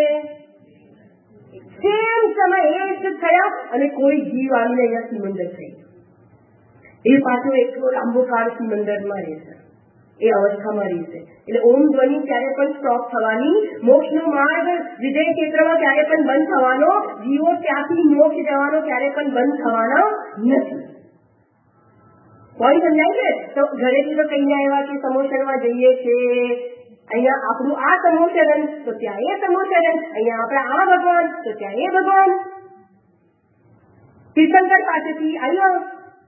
સેમ સમય એ સ્થિત થયા અને કોઈ જીવ આવીને અહીંયા સિમંદર થઈ, એ પાછો એટલો લાંબો કાળ સિમંદરમાં રહેશે, એ અવસ્થામાં રહેશે. એટલે ઓમ ધ્વનિ ત્યારે પણ સ્ટોપ થવાની, મોક્ષનો માર્ગ વિજય ક્ષેત્રમાં ત્યારે પણ બંધ થવાનો, જીવો ત્યાંથી મોક્ષ જવાનો ત્યારે પણ બંધ થવાનો નથી. કોઈ સમજાય છે? તો ઘરેથી તો કહીને આવ્યા કે સમોસરમાં જઈએ છે, અહીંયા આપણું આ સમોસરણ તો ત્યાં એ સમોસરણ, અહીંયા આપણા આ ભગવાન તો ત્યાં એ ભગવાન. તીર્થંકર પાસેથી આવ્યો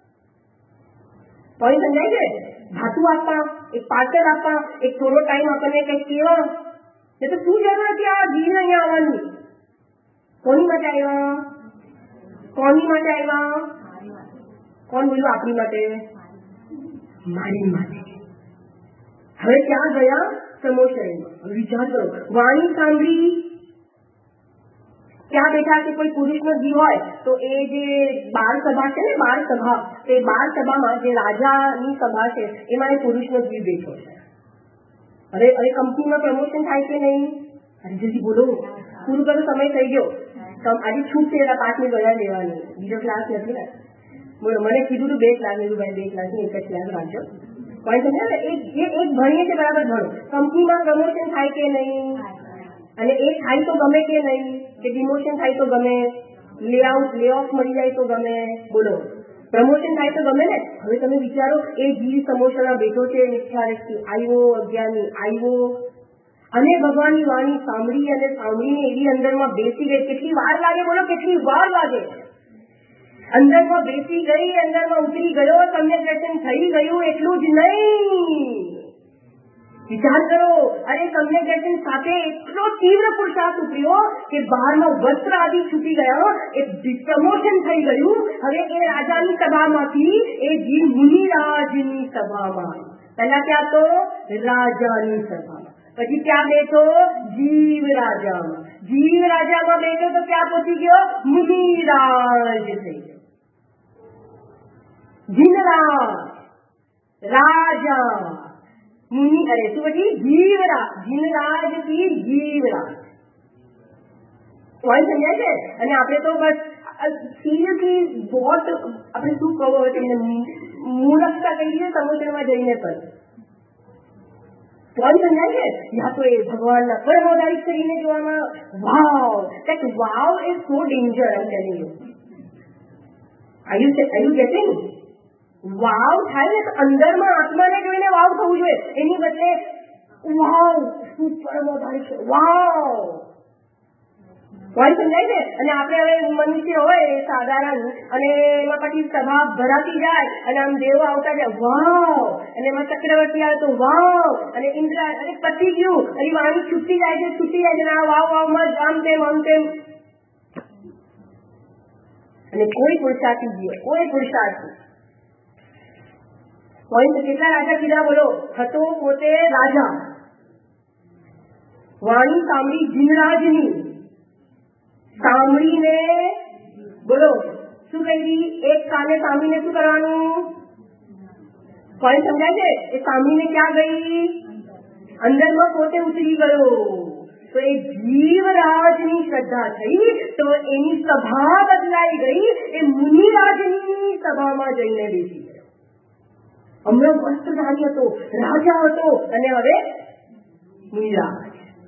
કોઈ સમજાય છે? ધાતુ આપવા, એક પાર્સલ આપવા, એક થોડો ટાઈમ આપણને કંઈક કેવા, એ તો શું જરૂર હતી આ જીવ અહીંયા આવવાની? કોની માટે આવ્યા? કોની માટે આવ્યા? કોણ બોલ્યું આપણી માટે? મારી માટે. હવે ક્યાં ગયા? સમોસરમાં. વિચાર કરો, વાણી સાંભળી, ક્યાં બેઠા છે? કોઈ પુરુષનો જીવ હોય તો એ જે બાળ સભા છે ને, બાળ સભા, તે બાળ સભામાં જે રાજાની સભા છે એમાં એ પુરુષનો જીવ બેઠો છે. અરે અરે કંપનીમાં પ્રમોશન થાય કે નહીં? અરે જલ્દી બોલો, પૂરું કરો, સમય થઈ ગયો. આજે છૂટ છે એના પાંચ મિનિટ વધારે લેવાની, બીજો ક્લાસ નથી ને. બોલો, મને કીધું તું બે ક્લાસ લીધું, ભાઈ બે ક્લાસ ની એક જ ક્લાસ રાખજો. કોઈ સમજે ને, એક ભણીએ છે બરાબર ભણો. કંપનીમાં પ્રમોશન થાય કે નહીં? અને એ થાય તો ગમે કે નહીં? કે ડિમોશન થાય તો ગમે, લેઆઉટ લે ઓફ મળી જાય તો ગમે? બોલો, પ્રમોશન થાય તો ગમે ને? હવે તમે વિચારો, એ જીવ સમોસરમાં બેઠો છે, નિષ્ઠારથી આવ્યો, અજ્ઞાની આવ્યો, અને ભગવાનની વાણી સાંભળી અને સાંભળીને એવી અંદરમાં બેસી ગઈ. કેટલી વાર લાગે? બોલો, કેટલી વાર લાગે? અંદરમાં બેસી ગઈ, અંદરમાં ઉતરી ગયો, સમ્યક દર્શન થઈ ગયું. એટલું જ નહીં, વિચાર કરો, અરે સમ્યક દર્શન સાથે એટલો તીવ્ર પુરુષાર્થ ઉતર્યો કે બહારનો વસ્ત્ર આદિ છૂટી ગયો, એ પ્રમોશન થઈ ગયું. હવે એ રાજાની સભામાંથી એ જીવ મુનિરાજની સભામાં. પહેલા ક્યાં તો રાજાની સભામાં, પછી ક્યાં બેઠો? જીવ રાજામાં. જીવ રાજામાં બેઠો તો ક્યાં પહોંચી ગયો? મુનિરાજ થઈ ગયો. જીનરાજ, રાજા, મુનિ, અરે શું પછી? જીવરાજ. જીનરાજ થી જીવરાજ. કોઈ સમજાય છે? અને આપણે તો બસ સિરિયસલી બહોત આપણે શું કહો તમને મૂર્ખતા કહી દઈએ સમુદ્રમાં જઈને પણ. કોઈ સમજાય છે? યા તો એ ભગવાનના પરમોદારિત કરીને જોવામાં, વાવ, that wow is so danger, I'm telling you. Are you, are you getting? વાવ થાય ને તો અંદરમાં આત્માને જોઈને વાવ થવું જોઈએ, એની બદલે વાવ શું પરમોદારી છે, વાવ. કોઈ સમજાય છે? અને આપણે હવે મનુષ્ય હોય સાધારણ, અને એમાં પછી સભા ભરાતી જાય અને આમ દેવો આવતા જાય, વાવ, અને એમાં ચક્રવર્તી આવે તો વાવ, અને ઇન્દ્ર, અને પતી ગયું, અને વાણી છૂટી જાય છે, છૂટી જાય છે, આ વાવ વાવમાં આમ તેમ આમ તેમ, અને કોઈ પુરુષાર્થી જીવે, કોઈ પુરુષાર્થી. કોઈ કેટલા રાજા કીધા? બોલો, હતો પોતે રાજા, વાણી સાંભળી જીનરાજની, સાંભળીને બોલો શું કહી? એક કાને સાંભળીને શું કરવાનું? કોઈ સમજાય છે? એ સાંભળીને ક્યાં ગઈ? અંદરમાં પોતે ઉતરી ગયો. તો એ જીવરાજની શ્રદ્ધા થઈ તો એની સભા બદલાઈ ગઈ, એ મુનિરાજની સભામાં જઈને બેસી ગયો. હમણાં વસ્ત્રધારી હતો, રાજા હતો, અને હવે મુનિરાજ.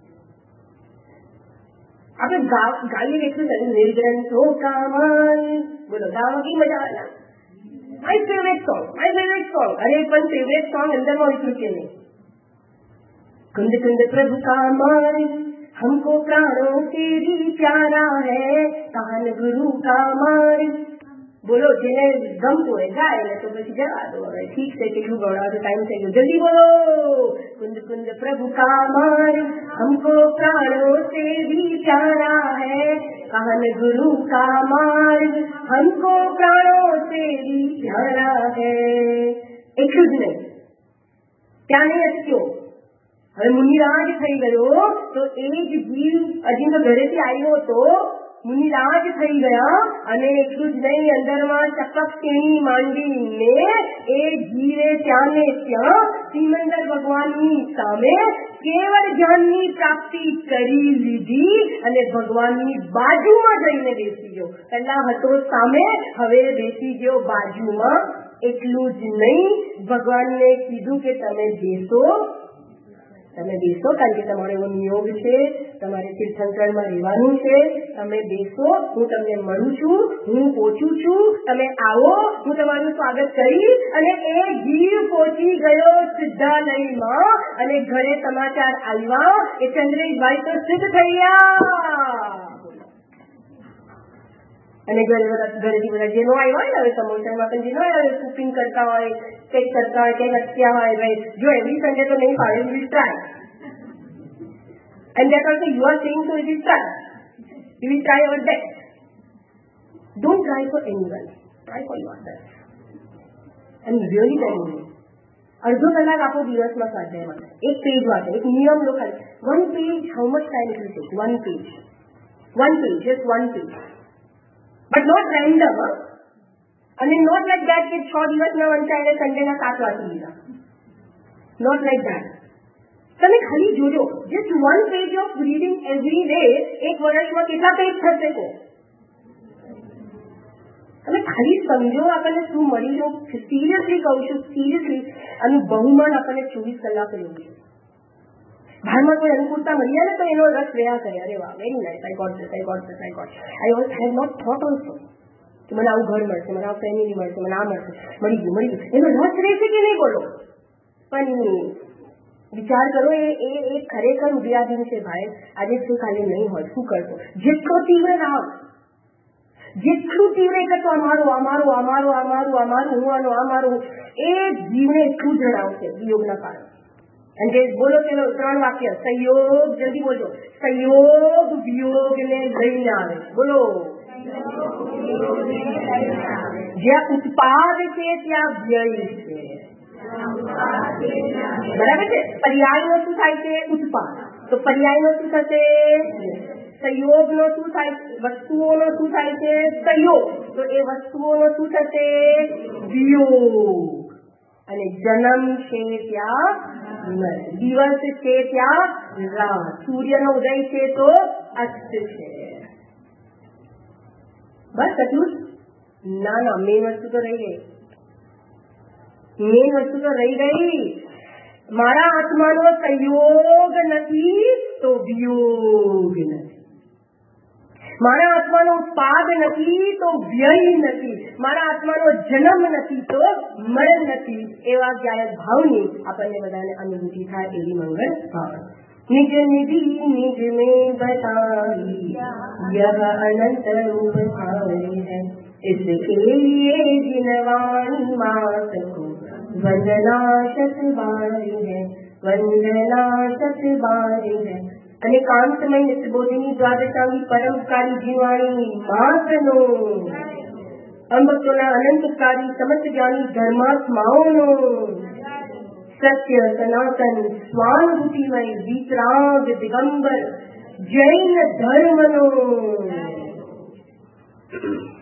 આપણે ગાઈએ એટલું ને, નિર્ગ્રંથો કામન, બોલો ગાવા કી મજા આવે? My favourite song, my favourite song. અરે પણ ફેવરેટ સોંગ અંદરમાં વિચરું કે નહીં? कुंद कुंद प्रभु का मान हमको प्राणों से भी प्यारा है, कान गुरु का मान. બોલો, જેને ગમતું હોય ગાય, ને તો પછી જવા દો. હવે ઠીક છે, કેટલું ગવડાવવાનો ટાઈમ થઈ ગયો, જલ્દી બોલો. कुंद कुंद प्रभु का मान हमको प्राणों से भी प्यारा है, कान गुरु का मान हमको प्राणों से भी प्यारा है. ત્યાં નહીં અટક્યો. હવે મુનિરાજ થઈ ગયો તો એ જ જીવ હજી તો ઘરેથી આવ્યો તો મુનિરાજ થઈ ગયા અને એટલું જ નહીં અંદરમાં ચપક તેણી માંડીને એ જીવે ત્યાં ને ત્યાં સિમંદર ભગવાનની સામે કેવળ જ્ઞાનની પ્રાપ્તિ કરી લીધી અને ભગવાનની બાજુમાં જઈને બેસી ગયો. પહેલા હતો સામે, હવે બેસી ગયો બાજુમાં. એટલું જ નહીં, ભગવાનને કીધું કે તમે બેસો, તમે બેસો, કારણ કે તમારો એવો નિયોગ છે, તમારે તીર્થંકરમાં રહેવાનું છે, તમે બેસો, હું તમને મળું છું, હું પહોંચું છું, તમે આવો, હું તમારું સ્વાગત કરી. અને એ જીવ પહોંચી ગયો સિદ્ધાલયમાં અને ઘરે સમાચાર આવ્યા એ ચંદ્રેશભાઈ તો સિદ્ધ થઈ ગયા. અને ઘરે ઘરેથી બધા જેનો આવ્યા હોય ને, હવે સમોસામાં પણ જેનો આવ્યા કુકિંગ કરતા હોય, કંઈક કરતા હોય, કંઈક અત્યા હોય, ભાઈ જો એવરી સન્ડે તો નહીં ફાવે, you will try. And that also you are saying so, you will try. You will try your best. Don't try for anyone. Try for yourself. I'm really telling you. અડધો કલાક આપો દિવસમાં સ્વાધ્યાયમાં, એક page વાંચો, એક નિયમ લો ખાલી. One page, how much time it will take? One page. One page, just one page. But not random, હા? અને નોટ લાઈક દેટ કે છ દિવસના વંચાય સન્ડેના સાત વાંચી લીધા. Not like that. તમે ખાલી જોજો, just one page of reading every day એક વર્ષમાં કેટલા પેજ થશે? તો તમે ખાલી સમજો આપણને શું મળી જો. સિરિયસલી કહું છું, સિરિયસલી આનું બહુમાન આપણને ચોવીસ કલાક રહેવું છે. બહારમાં કોઈ અનુકૂળતા મળી જાય ને તો એનો રસ રહ્યા કરે, અરે વાહ, very nice, I got this, I got this, I got. I also have not thought also કે મને આવું ઘર મળશે, મને આવું ફેમિલી મળશે, મને આ મળશે, મળી ગયું મળી ગયું. એનો રસ રહેશે કે નહીં બોલો? પણ વિચાર કરો, એ એ ખરેખર ઉદયાધીન છે ભાઈ. આજે શું ખાલી નહીં હોય, શું કરશો? જેટલો તીવ્ર રાગ, જેટલું તીવ્ર કરતો અમારું અમારું અમારું અમારું અમારું હું આનું અમારું, એ જીવને એટલું જણાવશે વિયોગના કારણે. અને જે બોલો તેનો ત્રણ વાક્ય, સંયોગ, જલ્દી બોલજો, સંયોગ વિયોગને લઈને આવે. બોલો, જ્યાં ઉત્પાદ છે ત્યાં વ્યય છે. બરાબર છે? પર્યાયનો શું થાય છે? ઉત્પાદ. તો પર્યાયનો શું થશે? સંયોગનો શું થાય? વસ્તુઓનો શું થાય છે? સંયોગ. તો એ વસ્તુઓનો શું થશે? વિયોગ. અને જન્મ છે ત્યાં દિવસ છે ત્યાં રાત, સૂર્યનો ઉદય છે તો અસ્ત છે. બસ એટલું જ? ના ના, મેન વસ્તુ તો રહી ગઈ. મેન વસ્તુ તો રહી ગઈ. મારા આત્માનો સંયોગ નથી તો વિયોગ નથી. મારા આત્માનો ઉત્પાદ નથી તો વ્યય નથી. મારા આત્માનો જન્મ નથી તો મરણ નથી. એવા જ્યારે ભાવની આપણને બધાને અનુભૂતિ થાય એવી મંગળ ભાવ. નિજ નિધિ નિજ મેં बताई यह अनंत रूप भाई है इसके लिए जिनवाणी मात को वंदना शत बारी है वंदना शत बारी है. અને કાંતમય નિત્યબોધિની દ્વાદશાંગી પરમકારી જીવાણી માતનો અંબકોના અનંતકારી સમસ્ત જ્ઞાની ધર્માત્માઓનો સત્ય સનાતન સ્વાનુભૂતિમય વિતરાગ દિગંબર જૈન ધર્મનો